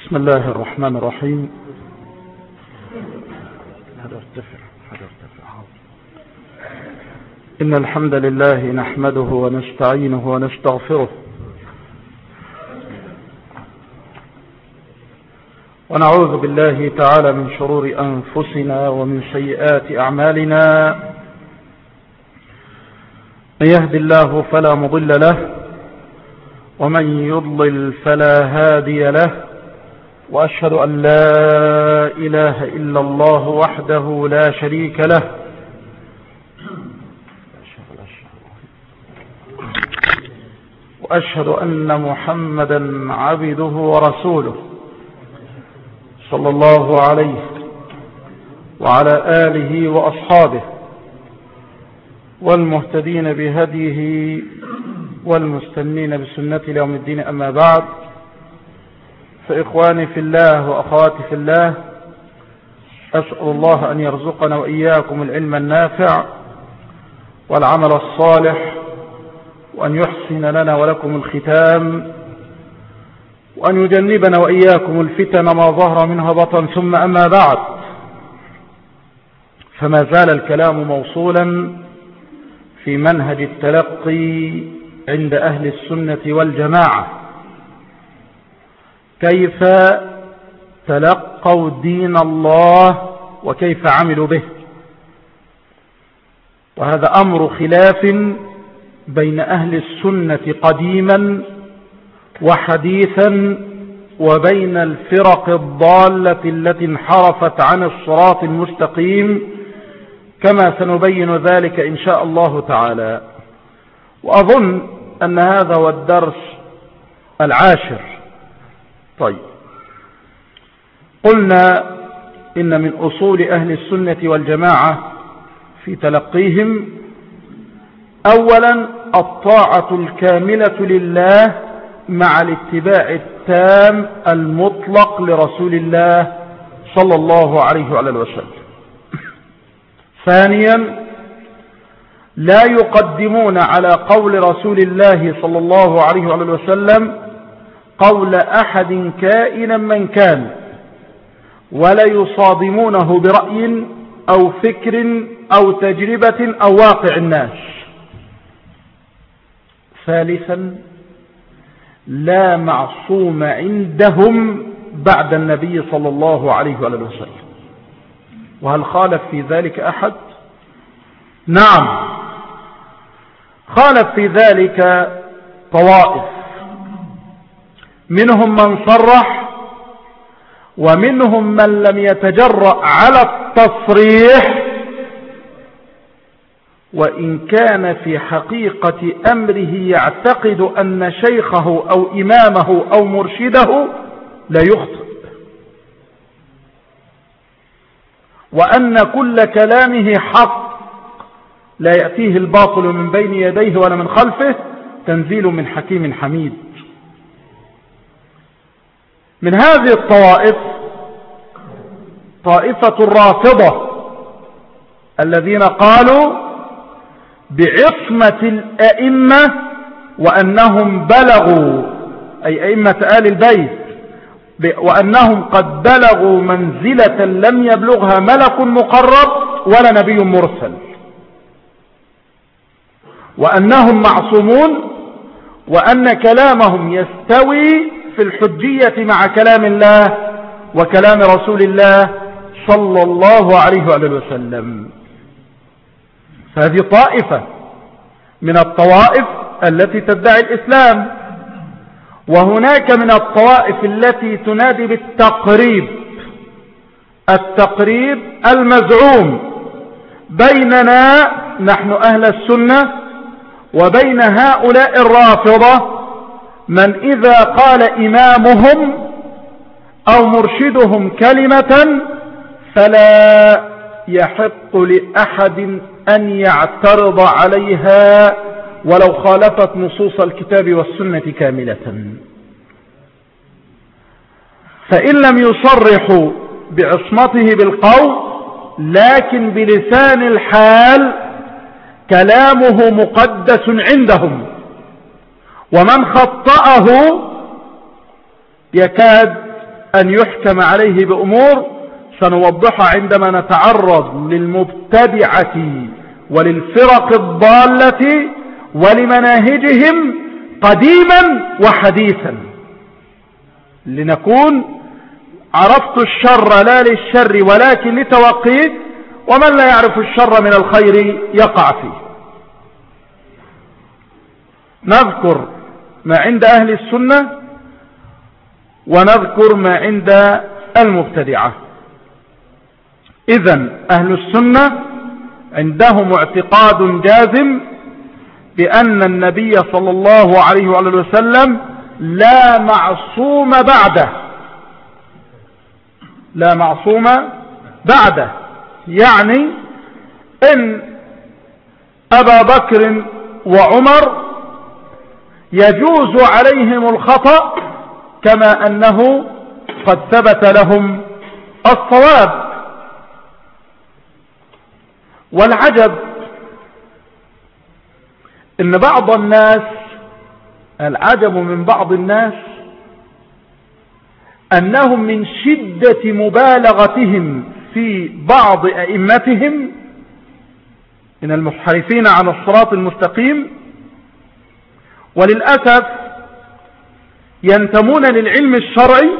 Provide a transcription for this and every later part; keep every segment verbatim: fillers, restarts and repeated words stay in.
بسم الله الرحمن الرحيم. هذا ارتفع هذا ارتفع. إن الحمد لله نحمده ونستعينه ونستغفره ونعوذ بالله تعالى من شرور أنفسنا ومن سيئات أعمالنا. من يهد الله فلا مضل له ومن يضلل فلا هادي له، وأشهد أن لا إله إلا الله وحده لا شريك له، وأشهد أن محمدا عبده ورسوله صلى الله عليه وعلى آله وأصحابه والمهتدين بهديه والمستنين بسنة يوم الدين. أما بعد، فإخواني في الله وأخواتي في الله، أسأل الله أن يرزقنا وإياكم العلم النافع والعمل الصالح، وأن يحسن لنا ولكم الختام، وأن يجنبنا وإياكم الفتن ما ظهر منها بطن. ثم أما بعد، فما زال الكلام موصولا في منهج التلقي عند أهل السنة والجماعة، كيف تلقوا دين الله وكيف عملوا به. وهذا أمر خلاف بين أهل السنة قديما وحديثا، وبين الفرق الضالة التي انحرفت عن الصراط المستقيم، كما سنبين ذلك إن شاء الله تعالى. وأظن أن هذا هو الدرس العاشر. طيب، قلنا إن من أصول أهل السنة والجماعة في تلقيهم أولا الطاعة الكاملة لله مع الاتباع التام المطلق لرسول الله صلى الله عليه وعلى اله وسلم. ثانيا، لا يقدمون على قول رسول الله صلى الله عليه وعلى اله وسلم قول أحد كائنا من كان، ولا يصادمونه برأي أو فكر أو تجربة أو واقع الناس. ثالثا، لا معصوم عندهم بعد النبي صلى الله عليه وآله وسلم. وهل خالف في ذلك أحد؟ نعم، خالف في ذلك طوائف، منهم من صرح ومنهم من لم يتجرأ على التصريح، وإن كان في حقيقة أمره يعتقد أن شيخه أو إمامه أو مرشده لا يخطئ، وأن كل كلامه حق لا يأتيه الباطل من بين يديه ولا من خلفه، تنزيل من حكيم حميد. من هذه الطوائف طائفة الرافضة الذين قالوا بعصمة الأئمة وأنهم بلغوا، أي أئمة آل البيت، وأنهم قد بلغوا منزلة لم يبلغها ملك مقرب ولا نبي مرسل، وأنهم معصومون، وأن كلامهم يستوي في الحجية مع كلام الله وكلام رسول الله صلى الله عليه وآله وسلم. فهذه طائفة من الطوائف التي تدعي الإسلام. وهناك من الطوائف التي تنادي بالتقريب، التقريب المزعوم بيننا نحن أهل السنة وبين هؤلاء الرافضة، من إذا قال إمامهم أو مرشدهم كلمة فلا يحق لأحد أن يعترض عليها ولو خالفت نصوص الكتاب والسنة كاملة. فإن لم يصرحوا بعصمته بالقول، لكن بلسان الحال كلامه مقدس عندهم، ومن خطأه يكاد أن يحكم عليه بأمور سنوضحها عندما نتعرض للمبتدعة وللفرق الضالة ولمناهجهم قديما وحديثا، لنكون عرفت الشر لا للشر ولكن لتوقيه، ومن لا يعرف الشر من الخير يقع فيه. نذكر ما عند أهل السنة ونذكر ما عند المبتدعة. إذن أهل السنة عندهم اعتقاد جازم بأن النبي صلى الله عليه وآله وسلم لا معصوم بعده، لا معصوم بعده، يعني إن أبا بكر وعمر يجوز عليهم الخطأ كما أنه قد ثبت لهم الصواب. والعجب إن بعض الناس، العجب من بعض الناس أنهم من شدة مبالغتهم في بعض أئمتهم من المنحرفين عن الصراط المستقيم، وللأسف ينتمون للعلم الشرعي،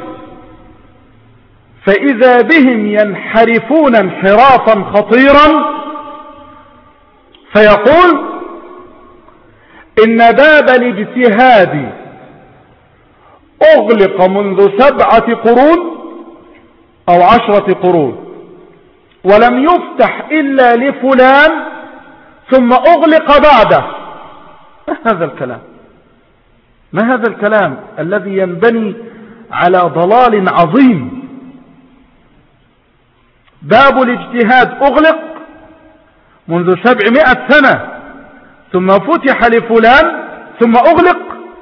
فإذا بهم ينحرفون انحرافا خطيرا، فيقول إن باب الاجتهاد أغلق منذ سبعة قرون أو عشرة قرون ولم يفتح إلا لفلان ثم أغلق بعده. ما هذا الكلام؟ ما هذا الكلام الذي ينبني على ضلال عظيم؟ باب الاجتهاد أغلق منذ سبعمائة سنة ثم فتح لفلان ثم أغلق.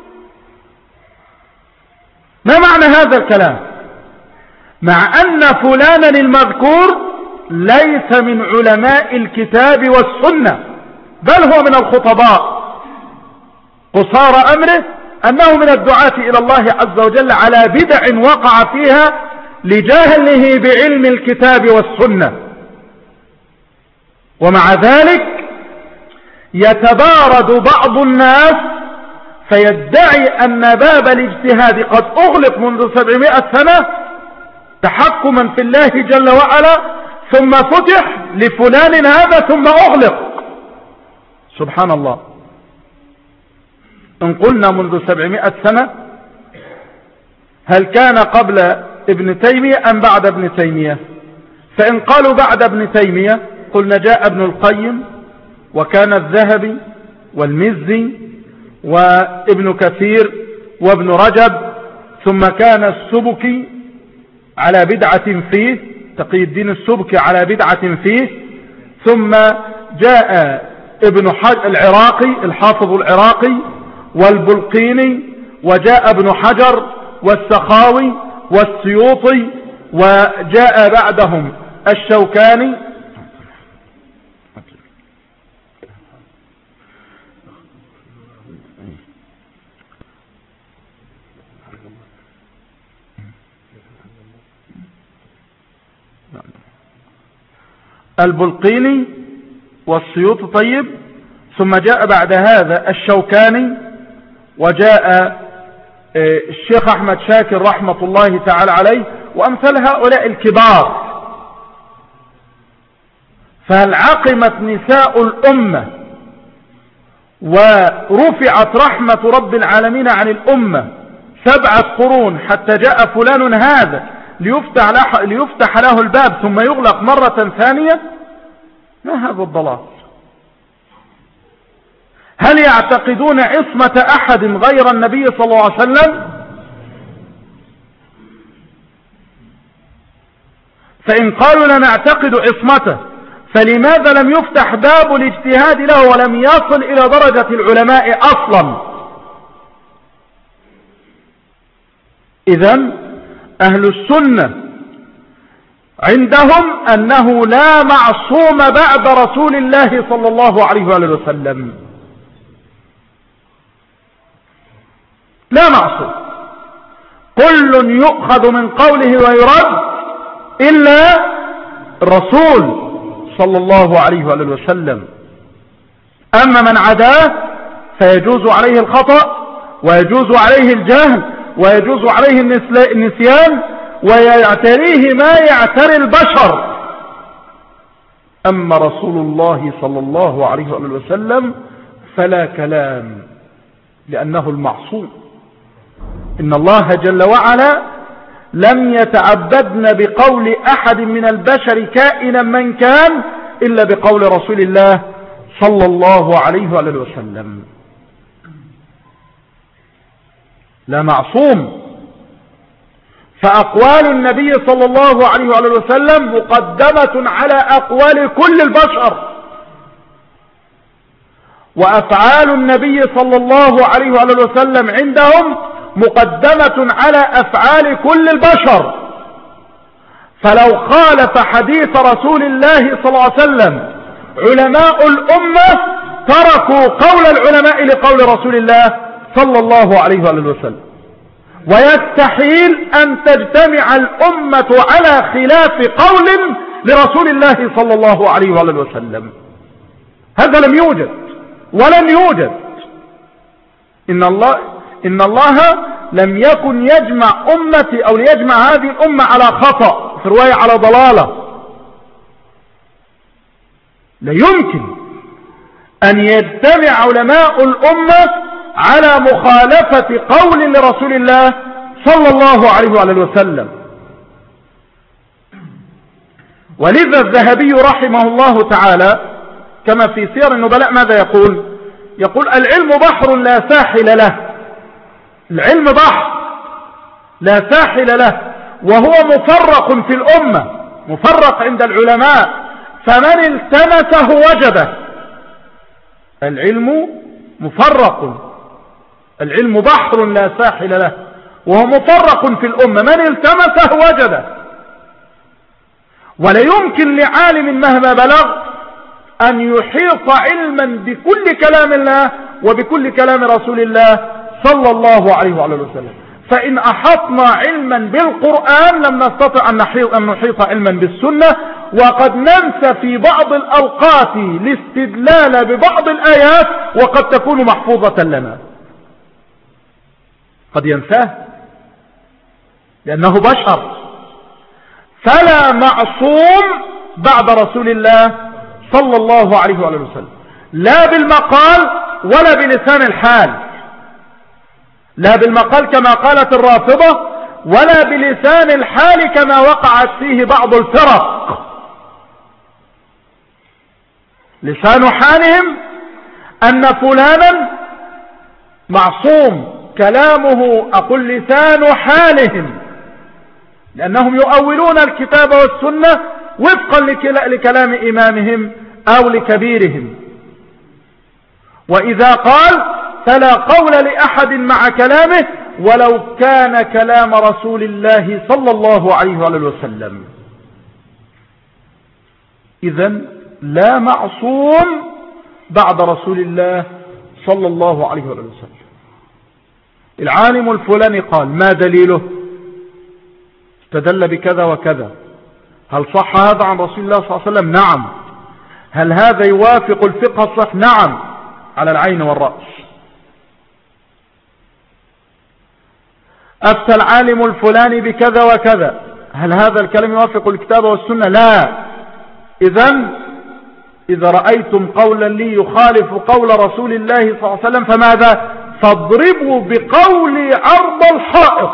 ما معنى هذا الكلام؟ مع أن فلانا المذكور ليس من علماء الكتاب والسنة، بل هو من الخطباء، قصار أمره أنه من الدعاة إلى الله عز وجل على بدع وقع فيها لجهله بعلم الكتاب والسنة، ومع ذلك يتبارد بعض الناس فيدعي أن باب الاجتهاد قد أغلق منذ سبعمائة سنة تحكما في الله جل وعلا، ثم فتح لفلان هذا ثم أغلق. سبحان الله. إن قلنا منذ سبعمائة سنة، هل كان قبل ابن تيمية أم بعد ابن تيمية؟ فإن قالوا بعد ابن تيمية قلنا جاء ابن القيم وكان الذهبي والمزي وابن كثير وابن رجب، ثم كان السبكي على بدعة فيه، تقي الدين السبكي على بدعة فيه، ثم جاء ابن العراقي الحافظ العراقي والبلقيني، وجاء ابن حجر والسخاوي والسيوطي، وجاء بعدهم الشوكاني. البلقيني والسيوطي، طيب، ثم جاء بعد هذا الشوكاني، وجاء الشيخ أحمد شاكر رحمة الله تعالى عليه، وأمثال هؤلاء الكبار. فهل عقمت نساء الأمة ورفعت رحمة رب العالمين عن الأمة سبعة قرون حتى جاء فلان هذا ليفتح له, ليفتح له الباب ثم يغلق مرة ثانية؟ ما هذا الضلال؟ هل يعتقدون عصمة أحد غير النبي صلى الله عليه وسلم؟ فإن قالوا لا نعتقد عصمته، فلماذا لم يفتح باب الاجتهاد له ولم يصل إلى درجة العلماء أصلا؟ إذن أهل السنة عندهم أنه لا معصوم بعد رسول الله صلى الله عليه وآله وسلم، لا معصوم. كل يؤخذ من قوله ويرد إلا الرسول صلى الله عليه وآله وسلم. أما من عداه فيجوز عليه الخطأ ويجوز عليه الجهل ويجوز عليه النسيان ويعتريه ما يعتري البشر. أما رسول الله صلى الله عليه وآله وسلم فلا كلام، لأنه المعصوم. إن الله جل وعلا لم يتعبدن بقول أحد من البشر كائنا من كان إلا بقول رسول الله صلى الله عليه وآله وسلم. لا معصوم. فأقوال النبي صلى الله عليه وآله وسلم مقدمة على أقوال كل البشر، وأفعال النبي صلى الله عليه وآله وسلم عندهم مقدمة على أفعال كل البشر. فلو خالف حديث رسول الله صلى الله عليه وسلم علماء الأمة تركوا قول العلماء لقول رسول الله صلى الله عليه وآله وسلم. ويستحيل أن تجتمع الأمة على خلاف قول لرسول الله صلى الله عليه وآله وسلم. هذا لم يوجد ولن يوجد. إن الله إن الله لم يكن يجمع أمتي أو ليجمع هذه الأمة على خطأ، في رواية على ضلالة. لا يمكن أن يجتمع علماء الأمة على مخالفة قول لرسول الله صلى الله عليه وآله وسلم. ولذا الذهبي رحمه الله تعالى كما في سير النبلاء ماذا يقول؟ يقول: العلم بحر لا ساحل له. العلم بحر لا ساحل له، وهو مفرق في الأمة، مفرق عند العلماء، فمن التمسه وجده. العلم مفرق، العلم بحر لا ساحل له وهو مفرق في الأمة، من التمسه وجده. ولا يمكن لعالم مهما بلغ أن يحيط علما بكل كلام الله وبكل كلام رسول الله صلى الله عليه وآله وسلم. فإن أحطنا علما بالقرآن لم نستطع أن نحيط, أن نحيط علما بالسنة، وقد ننسى في بعض الأوقات الاستدلال ببعض الآيات وقد تكون محفوظة لنا، قد ينساه لأنه بشر. فلا معصوم بعد رسول الله صلى الله عليه وآله وسلم، لا بالمقال ولا بلسان الحال، لا بالمقال كما قالت الرافضة ولا بلسان الحال كما وقعت فيه بعض الفرق. لسان حالهم أن فلانا معصوم، كلامه أقول لسان حالهم، لأنهم يؤولون الكتاب والسنة وفقا لكلام إمامهم أو لكبيرهم. وإذا قال فلا قول لأحد مع كلامه ولو كان كلام رسول الله صلى الله عليه وآله وسلم. إذن لا معصوم بعد رسول الله صلى الله عليه وآله وسلم. العالم الفلاني قال، ما دليله؟ استدل بكذا وكذا. هل صح هذا عن رسول الله صلى الله عليه وسلم؟ نعم. هل هذا يوافق الفقه الصح؟ نعم، على العين والرأس. أفتى العالم الفلاني بكذا وكذا، هل هذا الكلام يوافق الكتاب والسنة؟ لا. إذن إذا رأيتم قولا لي يخالف قول رسول الله صلى الله عليه وسلم فماذا؟ فاضربوا بقولي عرض الحائط.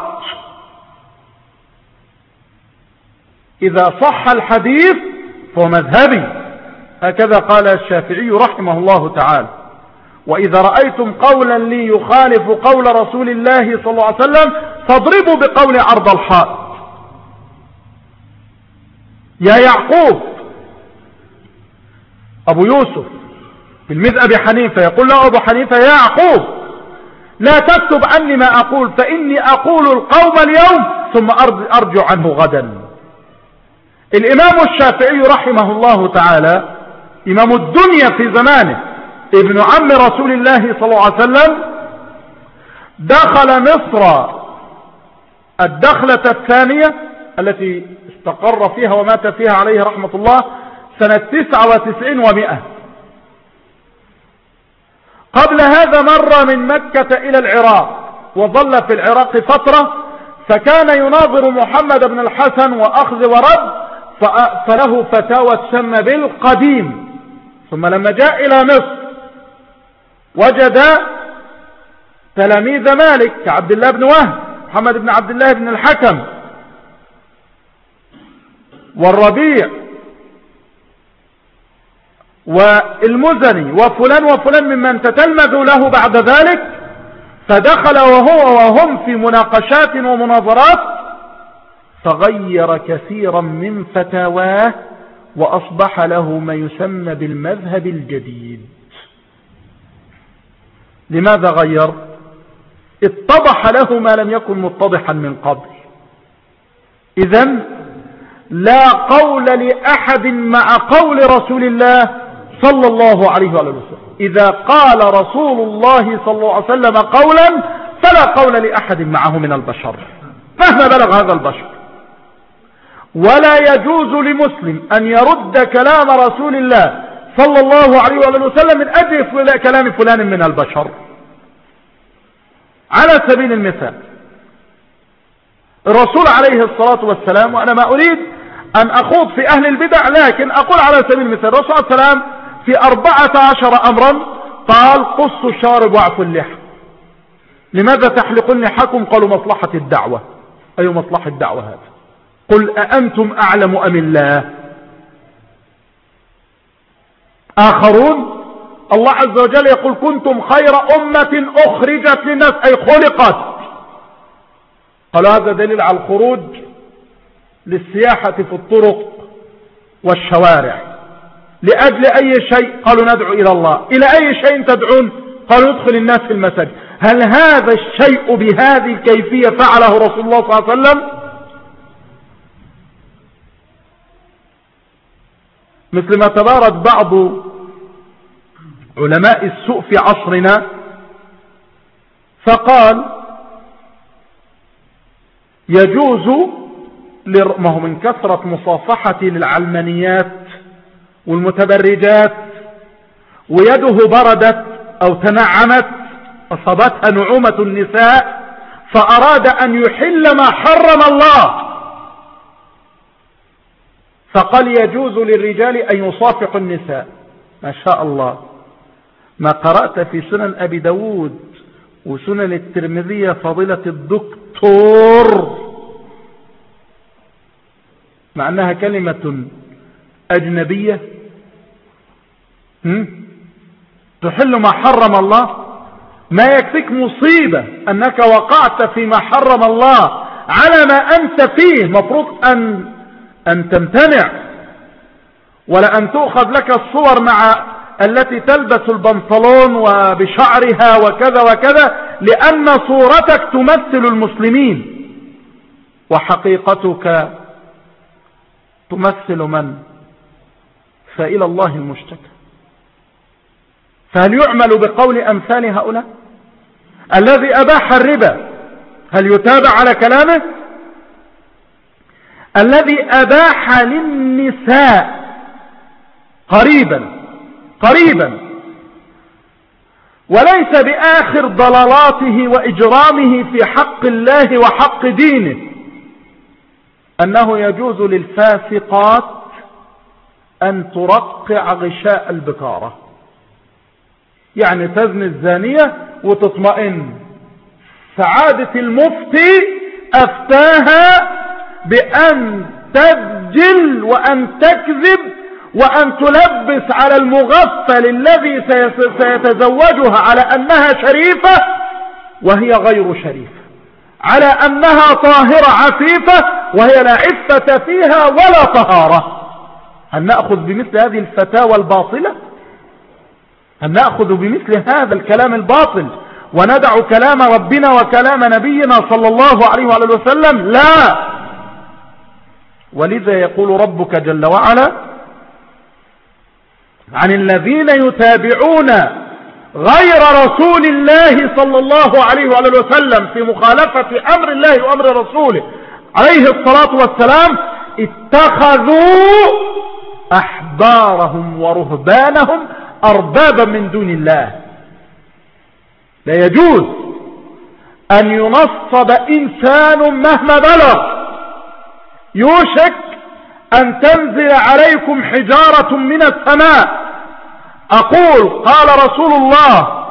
إذا صح الحديث فهو مذهبي، هكذا قال الشافعي رحمه الله تعالى. وإذا رأيتم قولا لي يخالف قول رسول الله صلى الله عليه وسلم فاضربوا بقول عرض الحائط. يا يعقوب أبو يوسف في المذهب حنيفة، يقول له أبو حنيفة: يا يعقوب لا تكتب عني ما أقول، فإني أقول القوم اليوم ثم أرجع عنه غدا. الإمام الشافعي رحمه الله تعالى إمام الدنيا في زمانه، ابن عم رسول الله صلى الله عليه وسلم، دخل مصر الدخلة الثانية التي استقر فيها ومات فيها عليه رحمة الله سنة تسعة وتسعين ومئة. قبل هذا مر من مكة إلى العراق وظل في العراق فترة، فكان يناظر محمد بن الحسن وأخذ ورد، فله فتاوى تسمى بالقديم. ثم لما جاء إلى مصر وجد تلاميذ مالك كعبد الله بن وهب، محمد بن عبد الله بن الحكم، والربيع، والمزني، وفلان وفلان ممن تتلمذوا له بعد ذلك. فدخل وهو وهم في مناقشات ومناظرات، فغير كثيرا من فتاواه وأصبح له ما يسمى بالمذهب الجديد. لماذا غير؟ اتضح له ما لم يكن متضحا من قبل. إذن لا قول لأحد مع قول رسول الله صلى الله عليه وسلم. إذا قال رسول الله صلى الله عليه وسلم قولا فلا قول لأحد معه من البشر مهما بلغ هذا البشر. ولا يجوز لمسلم أن يرد كلام رسول الله صلى الله عليه وسلم من أجل كلام فلان من البشر. على سبيل المثال الرسول عليه الصلاة والسلام، وأنا ما أريد أن أخوض في أهل البدع، لكن أقول على سبيل المثال الرسول عليه السلام في أربعة عشر أمرا قال قصوا الشارب واعفوا اللحى. لماذا تحلقون لحاكم؟ قالوا مصلحة الدعوة. أي مصلحة الدعوة هذا؟ قل أأنتم أعلم أم الله؟ آخرون الله عز وجل يقول كنتم خير أمة أخرجت للناس، أي خلقت. قالوا هذا دليل على الخروج للسياحة في الطرق والشوارع. لأجل أي شيء؟ قالوا ندعو إلى الله. إلى أي شيء تدعون؟ قالوا ندخل الناس في المساجد. هل هذا الشيء بهذه الكيفية فعله رسول الله صلى الله عليه وسلم؟ مثل ما تبارك بعض علماء السوء في عصرنا فقال يجوز، ما هو من كثرة مصافحة للعلمانيات والمتبرجات ويده بردت أو تنعمت أصابتها نعومة النساء، فأراد أن يحل ما حرم الله، فقال يجوز للرجال أن يصافحوا النساء. ما شاء الله، ما قرأت في سنن أبي داود وسنن الترمذية فضيلة الدكتور، مع أنها كلمة أجنبية تحل ما حرم الله. ما يكفيك مصيبة أنك وقعت فيما حرم الله على ما أنت فيه، مفروض أن أن تمتنع، ولا أن تؤخذ لك الصور مع التي تلبس البنطلون وبشعرها وكذا وكذا، لأن صورتك تمثل المسلمين وحقيقتك تمثل من؟ فإلى الله المشتكى. فهل يعمل بقول أمثال هؤلاء؟ الذي أباح الربا هل يتابع على كلامه؟ الذي أباح للنساء قريبا قريبا وليس بآخر ضلالاته وإجرامه في حق الله وحق دينه أنه يجوز للفاسقات أن ترقع غشاء البكارة، يعني تزني الزانية وتطمئن. سعادة المفتي أفتاها بأن تسجل وأن تكذب وأن تلبس على المغفل الذي سيتزوجها على أنها شريفة وهي غير شريفة، على أنها طاهرة عفيفة وهي لا عفة فيها ولا طهارة. هل نأخذ بمثل هذه الفتاوى الباطلة؟ هل نأخذ بمثل هذا الكلام الباطل وندع كلام ربنا وكلام نبينا صلى الله عليه وآله وسلم؟ لا. ولذا يقول ربك جل وعلا عن الذين يتابعون غير رسول الله صلى الله عليه وآله وسلم في مخالفة أمر الله وأمر رسوله عليه الصلاة والسلام اتخذوا أحبارهم ورهبانهم أربابا من دون الله. لا يجوز أن ينصب إنسان مهما بلغ، يوشك أن تنزل عليكم حجارة من السماء. أقول قال رسول الله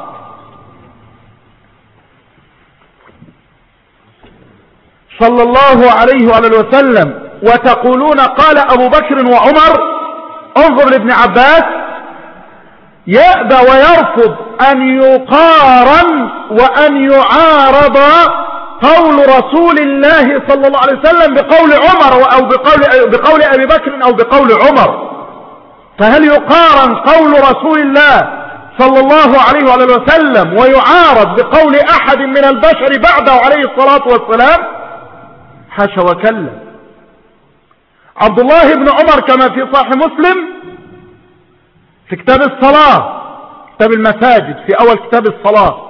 صلى الله عليه وآله وسلم وتقولون قال أبو بكر وعمر. انظر لابن عباس، يأبى ويرفض أن يقارن وأن يعارض قول رسول الله صلى الله عليه وسلم بقول عمر أو بقول, بقول أبي بكر أو بقول عمر. فهل يقارن قول رسول الله صلى الله عليه وآله وسلم ويعارض بقول أحد من البشر بعده عليه الصلاة والسلام؟ حاشا وكلا. عبد الله بن عمر كما في صحيح مسلم في كتاب الصلاة، كتاب المساجد، في أول كتاب الصلاة،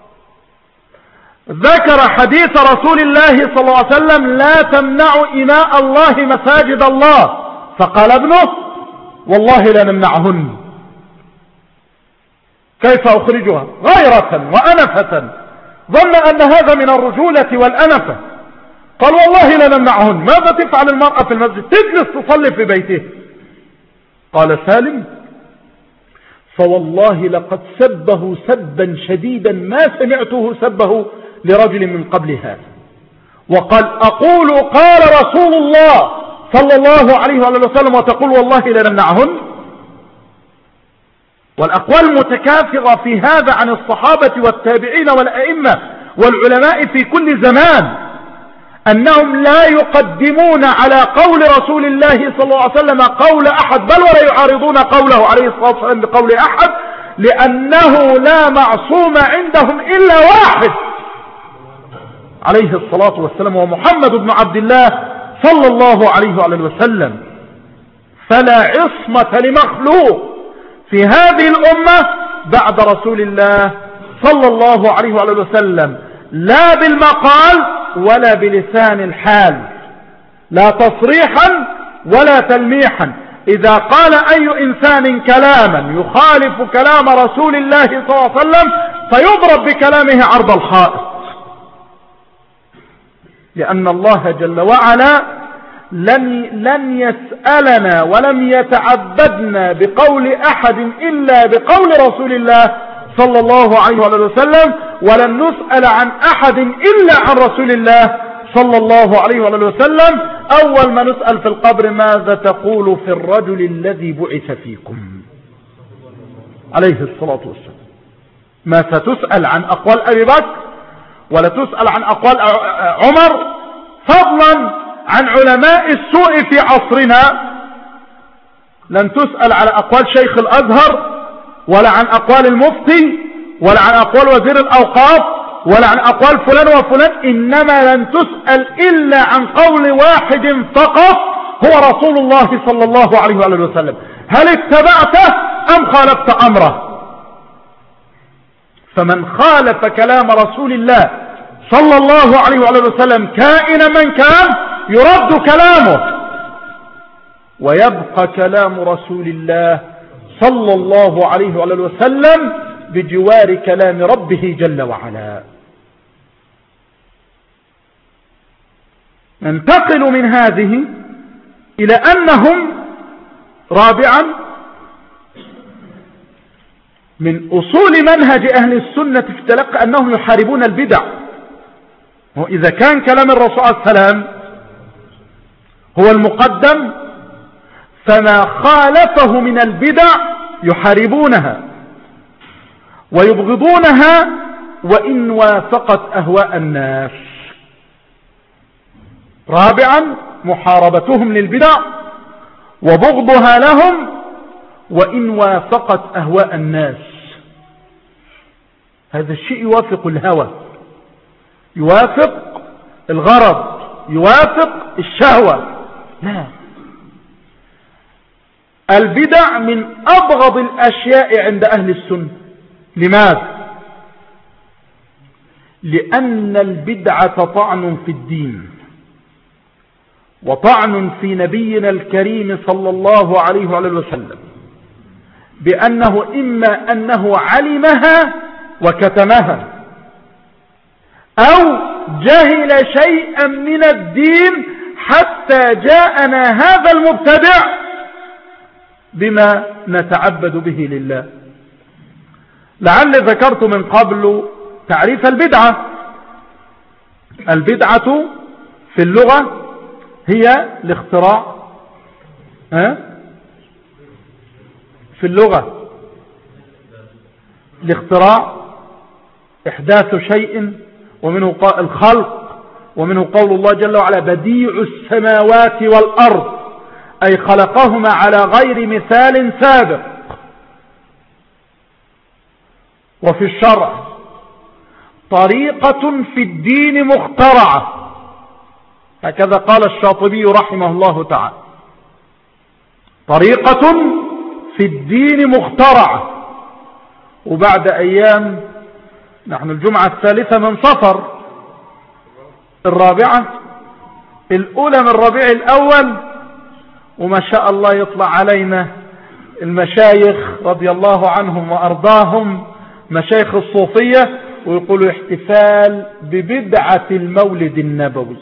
ذكر حديث رسول الله صلى الله عليه وسلم لا تمنعوا إماء الله مساجد الله. فقال ابنه والله لا نمنعهن. كيف أخرجها؟ غيرة وأنفة، ظن أن هذا من الرجولة والأنفة. قال والله لا نمنعهن. ماذا تفعل المرأة في المسجد؟ تجلس تصلي في بيته. قال سالم فوالله لقد سبه سبا شديدا ما سمعته سبه لرجل من قبل هذا. وقال أقول قال رسول الله صلى الله عليه وسلم وتقول والله لا نمنعهن. والأقوال متكاثرة في هذا عن الصحابة والتابعين والأئمة والعلماء في كل زمان، أنهم لا يقدمون على قول رسول الله صلى الله عليه وسلم قول أحد، بل ولا يعارضون قوله عليه الصلاة والسلام بقول أحد، لأنه لا معصوم عندهم إلا واحد عليه الصلاة والسلام، ومحمد بن عبد الله صلى الله عليه وآله وسلم. فلا عصمة لمخلوق في هذه الأمة بعد رسول الله صلى الله عليه وآله وسلم، لا بالمقال ولا بلسان الحال، لا تصريحا ولا تلميحا. إذا قال أي إنسان كلاما يخالف كلام رسول الله صلى الله عليه وسلم فيضرب بكلامه عرض الحائط، لأن الله جل وعلا لن, لن يسألنا ولم يتعبدنا بقول أحد إلا بقول رسول الله صلى الله عليه وسلم، ولن نسأل عن أحد إلا عن رسول الله صلى الله عليه وسلم. أول ما نسأل في القبر ماذا تقول في الرجل الذي بعث فيكم عليه الصلاة والسلام. ما ستسأل عن أقوال أبي بكر ولا تسأل عن أقوال عمر، فضلا عن علماء السوء في عصرنا. لن تسأل على أقوال شيخ الأزهر ولا عن أقوال المفتي ولا عن أقوال وزير الأوقاف ولا عن أقوال فلان وفلان، إنما لن تسأل إلا عن قول واحد فقط هو رسول الله صلى الله عليه وآله وسلم. هل اتبعته أم خالفت أمره؟ فمن خالف كلام رسول الله صلى الله عليه وآله وسلم كائن من كان يرد كلامه، ويبقى كلام رسول الله صلى الله عليه وآله وسلم بجوار كلام ربه جل وعلا. ننتقل من هذه إلى أنهم رابعا من أصول منهج أهل السنة في التلقي أنهم يحاربون البدع. وإذا كان كلام الرسول صلى الله عليه وسلم هو المقدم، فما خالفه من البدع يحاربونها ويبغضونها وإن وافقت أهواء الناس. رابعا محاربتهم للبدع وبغضها لهم وإن وافقت أهواء الناس. هذا الشيء يوافق الهوى، يوافق الغرض، يوافق الشهوة. لا، البدع من أبغض الأشياء عند أهل السنة، لماذا؟ لأن البدعة طعن في الدين وطعن في نبينا الكريم صلى الله عليه وسلم، بأنه إما أنه علمها وكتمها أو جهل شيئا من الدين حتى جاءنا هذا المبتدع بما نتعبد به لله. لعل ذكرت من قبل تعريف البدعة. البدعة في اللغة هي الاختراع، ها؟ في اللغة الاختراع إحداث شيء، ومنه الخلق، ومنه قول الله جل وعلا بديع السماوات والأرض، أي خلقهما على غير مثال سابق. وفي الشرع طريقة في الدين مخترعة، هكذا قال الشاطبي رحمه الله تعالى، طريقة في الدين مخترعة. وبعد أيام، نحن الجمعة الثالثة من صفر، الرابعة الأولى من ربيع الأول، وما شاء الله يطلع علينا المشايخ رضي الله عنهم وأرضاهم، مشايخ الصوفية، ويقولوا احتفال ببدعة المولد النبوي.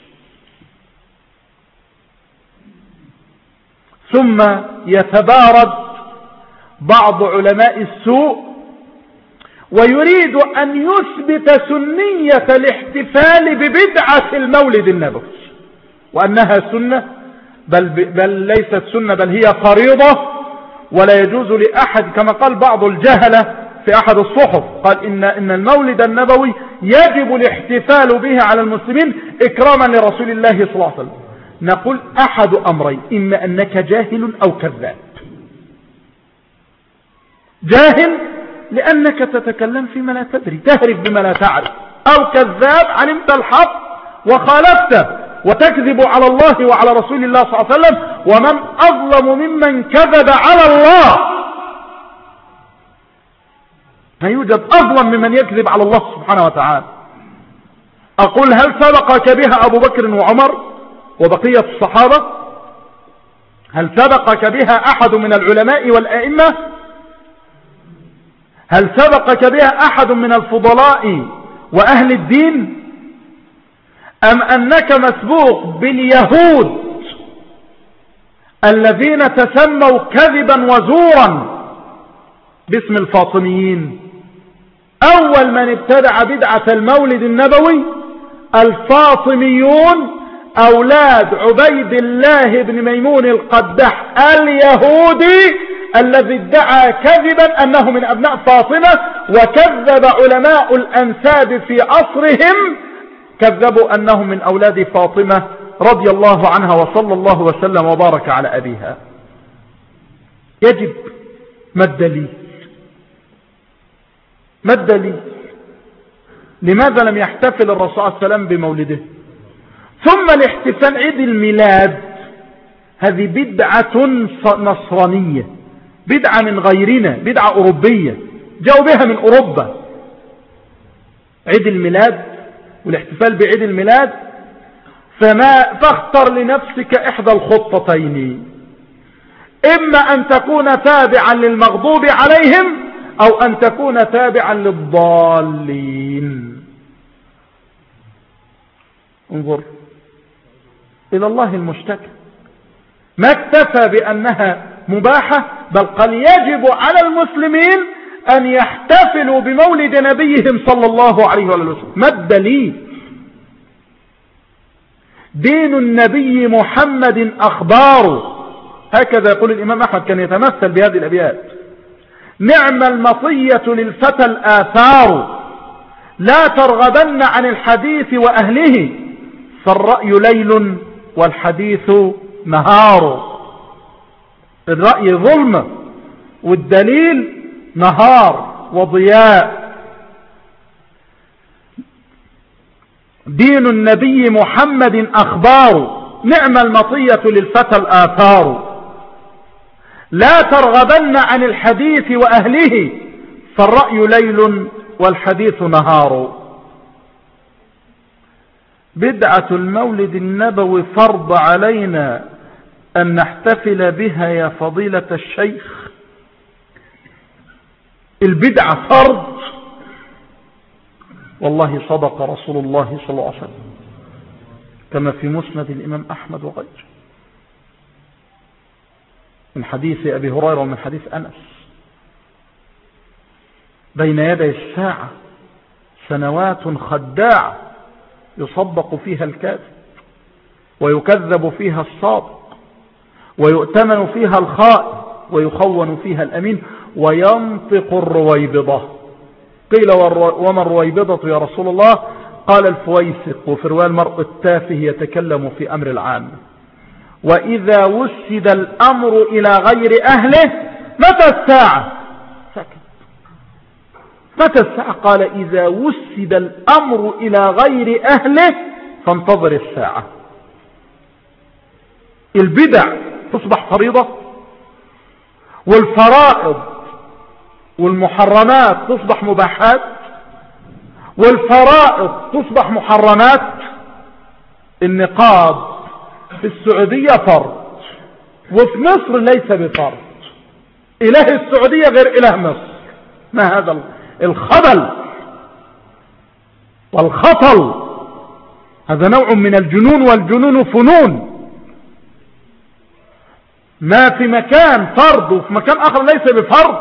ثم يتبارد بعض علماء السوء ويريد أن يثبت سنية الاحتفال ببدعة المولد النبوي، وأنها سنة، بل, بل ليست سنة، بل هي فريضة، ولا يجوز لأحد، كما قال بعض الجهلة في أحد الصحف، قال إن, إن المولد النبوي يجب الاحتفال به على المسلمين إكراما لرسول الله صلى الله عليه وسلم. نقول أحد أمرين، إما أنك جاهل أو كذاب. جاهل لأنك تتكلم فيما لا تدري، تهرف بما لا تعرف، أو كذاب علمت الحق وخالفته وتكذب على الله وعلى رسول الله صلى الله عليه وسلم، ومن أظلم ممن كذب على الله. ما يوجد أظلم ممن يكذب على الله سبحانه وتعالى. أقول هل سبقك بها أبو بكر وعمر وبقية الصحابة؟ هل سبقك بها أحد من العلماء والأئمة؟ هل سبقك بها أحد من الفضلاء وأهل الدين؟ أم أنك مسبوق باليهود الذين تسموا كذبا وزورا باسم الفاطميين؟ أول من ابتدع بدعة المولد النبوي الفاطميون، أولاد عبيد الله بن ميمون القدح اليهودي، الذي ادعى كذبا أنه من أبناء فاطمة، وكذب علماء الأنساب في عصرهم، كذبوا أنهم من أولاد فاطمة رضي الله عنها، وصلى الله وسلم وبارك على أبيها. يجب ما الدليل؟ ما الدليل؟ لماذا لم يحتفل الرسول صلى الله عليه وسلم بمولده؟ ثم الاحتفال عيد الميلاد، هذه بدعة نصرانية، بدعة من غيرنا، بدعة أوروبية، جاءوا بها من أوروبا. عيد الميلاد والاحتفال بعيد الميلاد، فما فاختر لنفسك إحدى الخطتين، إما أن تكون تابعا للمغضوب عليهم أو أن تكون تابعا للضالين. انظر إلى الله المشتكى، ما اكتفى بأنها مباحة، بل قال يجب على المسلمين أن يحتفلوا بمولد نبيهم صلى الله عليه وسلم. ما الدليل؟ دين النبي محمد أخباره، هكذا يقول الإمام أحمد، كان يتمثل بهذه الأبيات: نعم المطية للفتى الآثار، لا ترغبن عن الحديث وأهله، فالرأي ليل والحديث نهار. الرأي ظلمة والدليل نهار وضياء. دين النبي محمد أخبار، نعم المطية للفتى الآثار، لا ترغبن عن الحديث وأهله، فالرأي ليل والحديث نهار. بدعة المولد النبوي فرض علينا أن نحتفل بها يا فضيلة الشيخ. البدعة فرض؟ والله صدق رسول الله صلى الله عليه وسلم كما في مسند الإمام أحمد وغيره من حديث أبي هريرة ومن حديث أنس: بين يدي الساعة سنوات خداعة يصدق فيها الكاذب ويكذب فيها الصادق ويؤتمن فيها الخائن ويخون فيها الأمين وينطق الرويبضة. قيل وما الرويبضة يا رسول الله؟ قال الفويسق، وفي رواية المرء التافه يتكلم في أمر العام. وإذا وسد الأمر إلى غير أهله متى الساعة؟ سكت. متى الساعة؟ قال إذا وسد الأمر إلى غير أهله فانتظر الساعة. البدع تصبح فريضة، والفرائض والمحرمات تصبح مباحات، والفرائض تصبح محرمات. النقاب في السعودية فرض، وفي مصر ليس بفرض. إله السعودية غير إله مصر. ما هذا الخبل والخطل؟ هذا نوع من الجنون، والجنون فنون. ما في مكان فرض وفي مكان آخر ليس بفرض.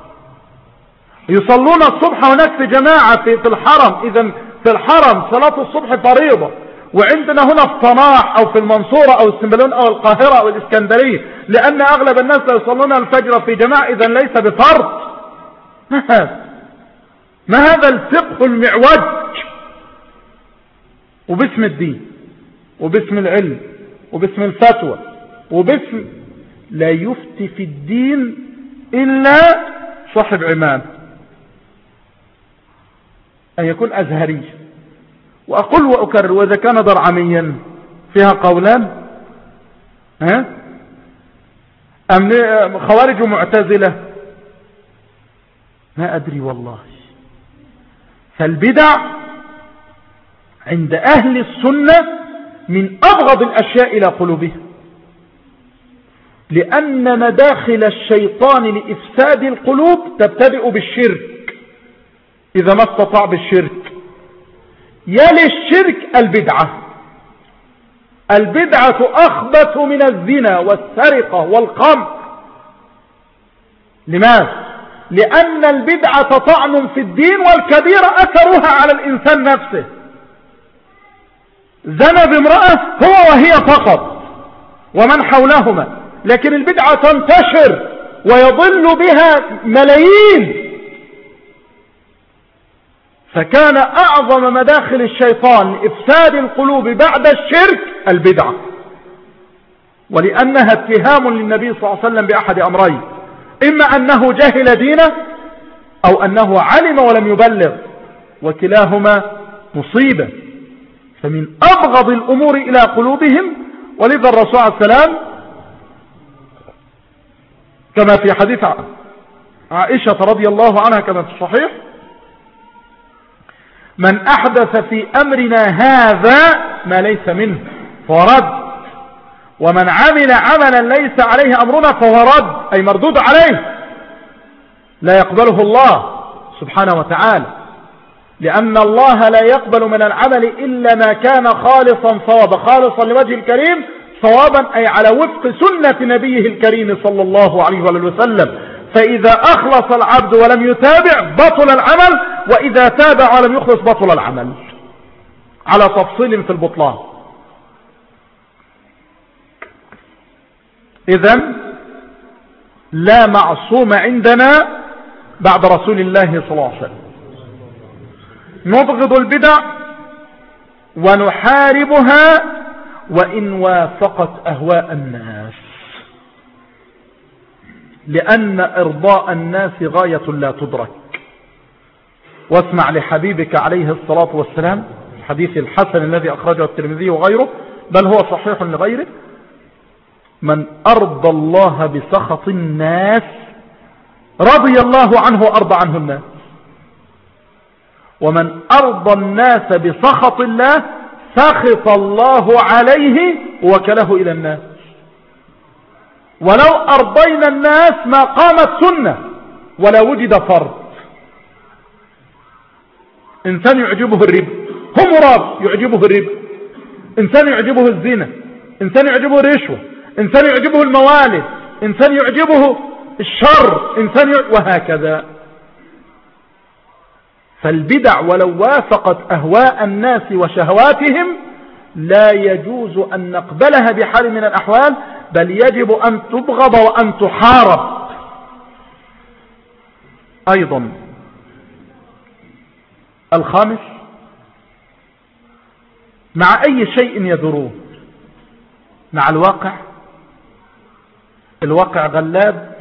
يصلون الصبح هناك في جماعة في الحرم، إذن في الحرم صلاة الصبح فريضة، وعندنا هنا في صناع أو في المنصورة أو السنبلون أو القاهرة أو الإسكندرية لأن أغلب الناس لا يصلون الفجر في جماعة، إذن ليس بفرض. ما هذا؟ ما هذا الفقه المعوج؟ وباسم الدين وباسم العلم وباسم الفتوى وباسم لا يفتي في الدين إلا صاحب عمام، أن يكون أزهري. وأقول وأكرر، وإذا كان درعميا فيها قولان، ها أم خوارج ومعتزلة، ما أدري والله. فالبدع عند أهل السنة من أبغض الأشياء إلى قلوبهم، لأن مداخل الشيطان لإفساد القلوب تبتدئ بالشرك إذا ما استطاع بالشرك. يلي الشرك البدعة. البدعة أخبث من الزنا والسرقة والخمر. لماذا؟ لأن البدعة طعن في الدين، والكبيرة أثرها على الإنسان نفسه. زنى بامرأة هو وهي فقط ومن حولهما، لكن البدعة تنتشر ويضل بها ملايين. فكان أعظم مداخل الشيطان لإفساد القلوب بعد الشرك البدعة، ولأنها اتهام للنبي صلى الله عليه وسلم بأحد أمرين: إما أنه جهل دينه أو أنه علم ولم يبلغ، وكلاهما مصيبة. فمن أبغض الأمور إلى قلوبهم. ولذا الرسول عليه السلام كما في حديث عائشة رضي الله عنها كما في الصحيح: من أحدث في أمرنا هذا ما ليس منه فهو رد، ومن عمل عملا ليس عليه أمرنا فهو رد، أي مردود عليه، لا يقبله الله سبحانه وتعالى، لأن الله لا يقبل من العمل إلا ما كان خالصا صوابا. خالصا لوجه الكريم، صوابا أي على وفق سنة نبيه الكريم صلى الله عليه وسلم. فإذا أخلص العبد ولم يتابع بطل العمل، وإذا تابع ولم يخلص بطل العمل، على تفصيل في البطلان. إذن لا معصوم عندنا بعد رسول الله صلى الله عليه وسلم. نبغض البدع ونحاربها وإن وافقت أهواء الناس، لأن إرضاء الناس غاية لا تدرك. واسمع لحبيبك عليه الصلاة والسلام الحديث الحسن الذي أخرجه الترمذي وغيره، بل هو صحيح لغيره: من أرضى الله بسخط الناس رضي الله عنه وأرضى عنه الناس. ومن أرضى الناس بسخط الله سخط الله عليه وكله إلى الناس. ولو أرضينا الناس ما قامت سنة ولا وجد فرض. إنسان يعجبه الربا هو مراب، يعجبه الربا. إنسان يعجبه الزنا، إنسان يعجبه الرشوة، إنسان يعجبه الموالد، إنسان يعجبه الشر، إنسان يعجبه وهكذا. فالبدع ولو وافقت أهواء الناس وشهواتهم لا يجوز أن نقبلها بحال من الأحوال، بل يجب أن تبغض وأن تحارب. أيضا الخامس، مع أي شيء يدرون، مع الواقع. الواقع غلاب،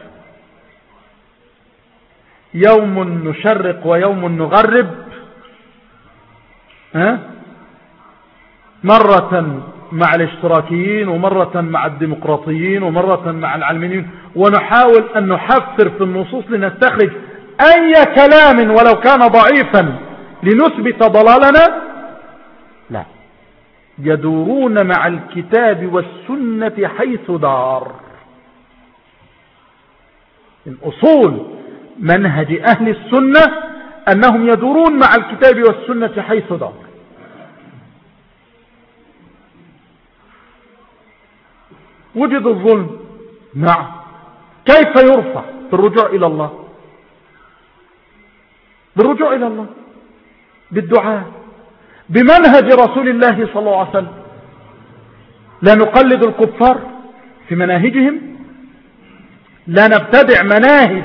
يوم نشرق ويوم نغرب، ها؟ مرة مع الاشتراكيين ومرة مع الديمقراطيين ومرة مع العلمانيين، ونحاول أن نحفر في النصوص لنستخرج أي كلام ولو كان ضعيفا لنثبت ضلالنا. لا، يدورون مع الكتاب والسنة حيث دار. الأصول منهج أهل السنة أنهم يدورون مع الكتاب والسنة حيث دار. وجد الظلم، نعم، كيف يرفع؟ بالرجوع إلى الله، بالرجوع إلى الله، بالدعاء، بمنهج رسول الله صلى الله عليه وسلم. لا نقلد الكفار في مناهجهم، لا نبتدع مناهج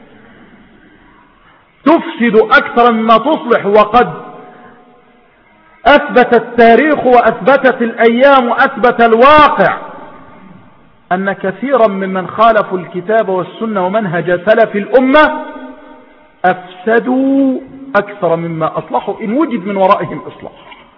تفسد أكثر مما تصلح، وقد أثبت التاريخ وأثبتت الأيام وأثبت الواقع أن كثيرا ممن خالفوا الكتاب والسنة ومنهج سلف الأمة أفسدوا أكثر مما أصلحوا، إن وجد من ورائهم إصلاح.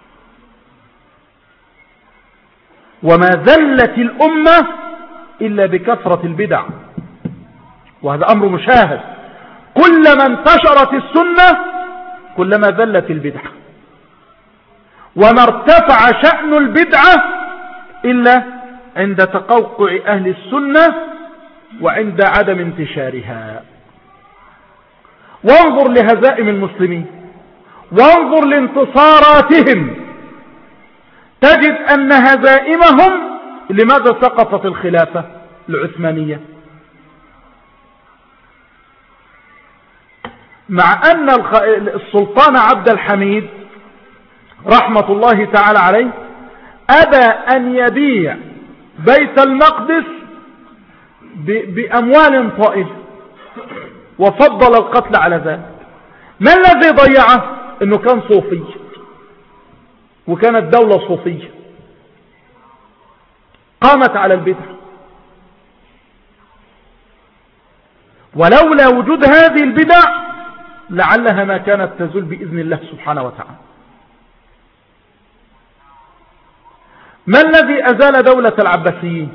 وما ذلت الأمة إلا بكثرة البدع، وهذا أمر مشاهد. كلما انتشرت السنة كلما ذلت البدع، وما ارتفع شأن البدعة إلا عند تقوقع أهل السنة وعند عدم انتشارها. وانظر لهزائم المسلمين، وانظر لانتصاراتهم، تجد أن هزائمهم لماذا سقطت الخلافة العثمانية؟ مع أن السلطان عبد الحميد رحمة الله تعالى عليه أبى أن يبيع بيت المقدس بأموال طائلة، وفضل القتل على ذلك. ما الذي ضيعه؟ انه كان صوفي، وكانت دولة صوفية قامت على البدع. ولولا وجود هذه البدع لعلها ما كانت تزول بإذن الله سبحانه وتعالى. ما الذي أزال دولة العباسيين؟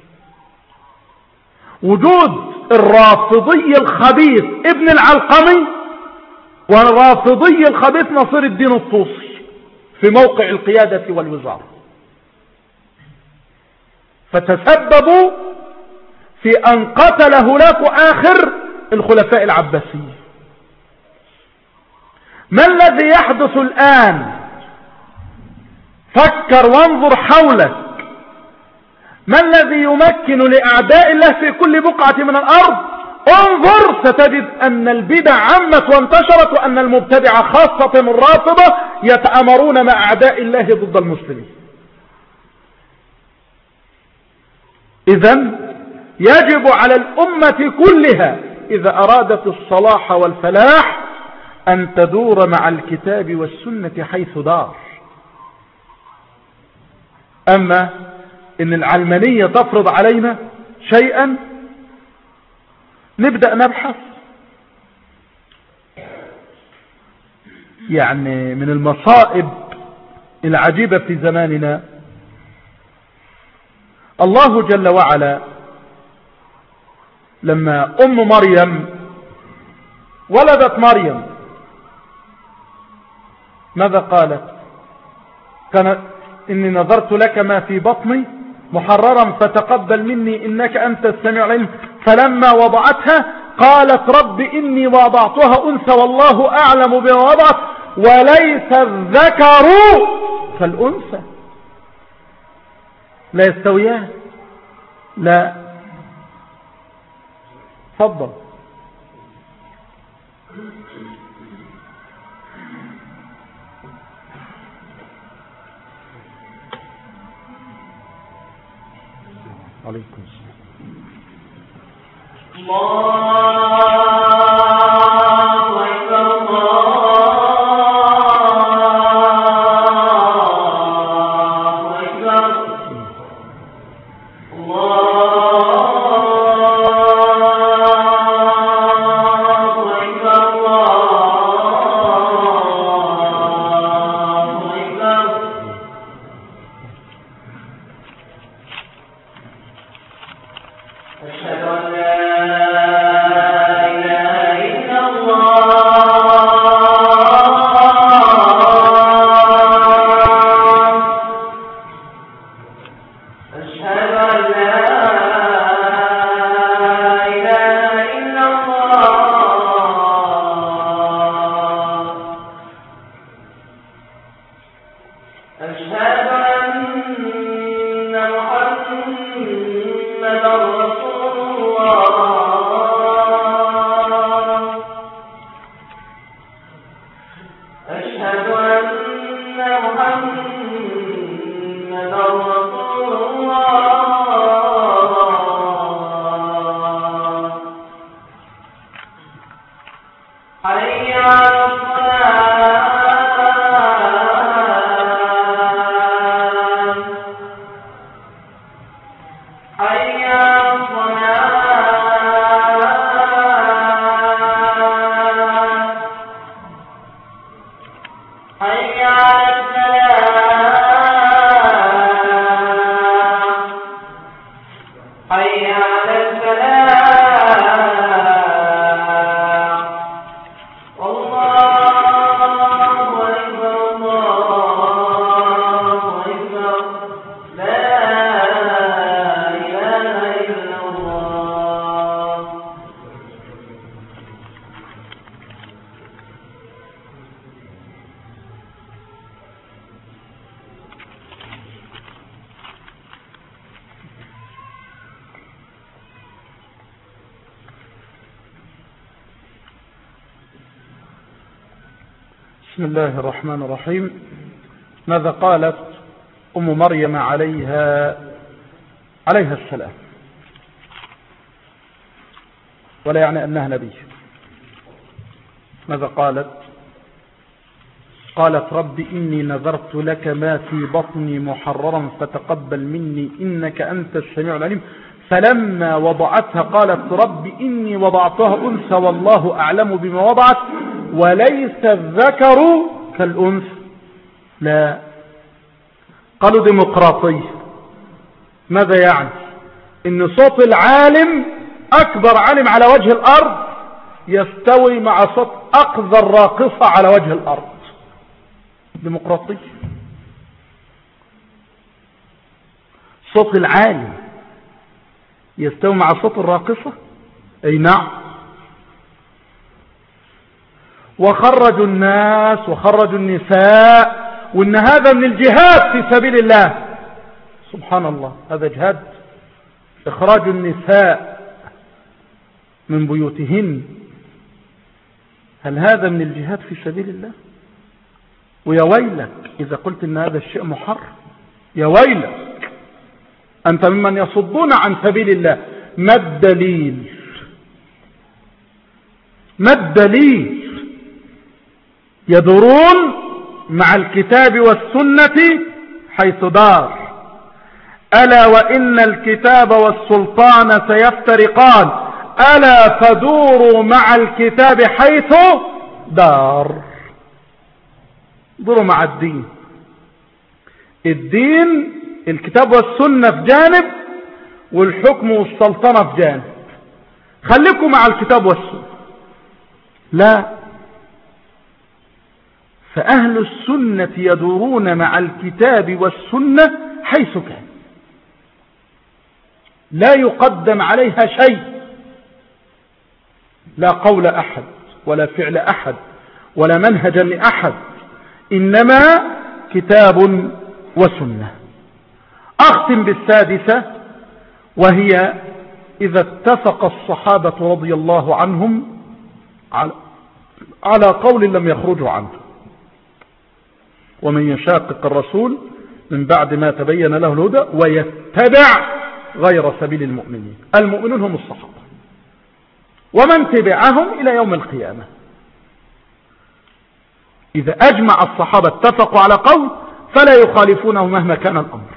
وجود الرافضي الخبيث ابن العلقمي والرافضي الخبيث نصير الدين الطوسي في موقع القيادة والوزارة، فتسببوا في أن قتل هناك آخر الخلفاء العباسيين. ما الذي يحدث الآن؟ فكر وانظر حولك. ما الذي يمكن لأعداء الله في كل بقعة من الأرض؟ انظر ستجد أن البدع عمت وانتشرت، وأن المبتدعة خاصة الرافضة يتآمرون مع أعداء الله ضد المسلمين. إذن يجب على الأمة كلها إذا أرادت الصلاح والفلاح أن تدور مع الكتاب والسنة حيث دار. أما إن العلمانية تفرض علينا شيئا نبدأ نبحث. يعني من المصائب العجيبة في زماننا الله جل وعلا لما أم مريم ولدت مريم ماذا قالت؟ كانت إني نظرت لك ما في بطني محررا فتقبل مني إنك أنت السميع العليم. فلما وضعتها قالت رب إني وضعتها أنثى والله أعلم بما وضعت وليس الذكر كالأنثى. لا يستويان. لا. تفضل. عليكم السلام. الله بسم الله الرحمن الرحيم. ماذا قالت أم مريم عليها عليها السلام؟ ولا يعني أنها نبي. ماذا قالت؟ قالت رب إني نذرت لك ما في بطني محررا فتقبل مني إنك أنت السميع العليم. فلما وضعتها قالت رب إني وضعتها أنثى والله أعلم بما وضعت وليس الذكر كالأنثى. لا. قالوا ديمقراطية. ماذا يعني؟ إن صوت العالم أكبر عالم على وجه الأرض يستوي مع صوت أقذر راقصة على وجه الأرض. ديمقراطية. صوت العالم يستوي مع صوت الراقصة. أي نعم. وخرجوا الناس وخرجوا النساء وإن هذا من الجهاد في سبيل الله. سبحان الله. هذا جهاد. إخراج النساء من بيوتهن. هل هذا من الجهاد في سبيل الله؟ ويا ويلك إذا قلت إن هذا الشيء محرم. يا ويلك أنت ممن يصدون عن سبيل الله. ما الدليل؟ ما الدليل؟ يدورون مع الكتاب والسنة حيث دار. ألا وإن الكتاب والسلطان سيفترقان ألا فدوروا مع الكتاب حيث دار. دوروا مع الدين. الدين الكتاب والسنة في جانب والحكم والسلطنة في جانب. خليكم مع الكتاب والسنة. لا، فأهل السنة يدورون مع الكتاب والسنة حيث كان، لا يقدم عليها شيء، لا قول أحد ولا فعل أحد ولا منهجا لأحد، إنما كتاب وسنة. أختم بالسادسة، وهي إذا اتفق الصحابة رضي الله عنهم على قول لم يخرجوا عنه. ومن يشاقق الرسول من بعد ما تبين له الهدى ويتبع غير سبيل المؤمنين، المؤمنون هم الصحابة ومن تبعهم إلى يوم القيامة. إذا أجمع الصحابة اتفقوا على قول فلا يخالفونه مهما كان الأمر.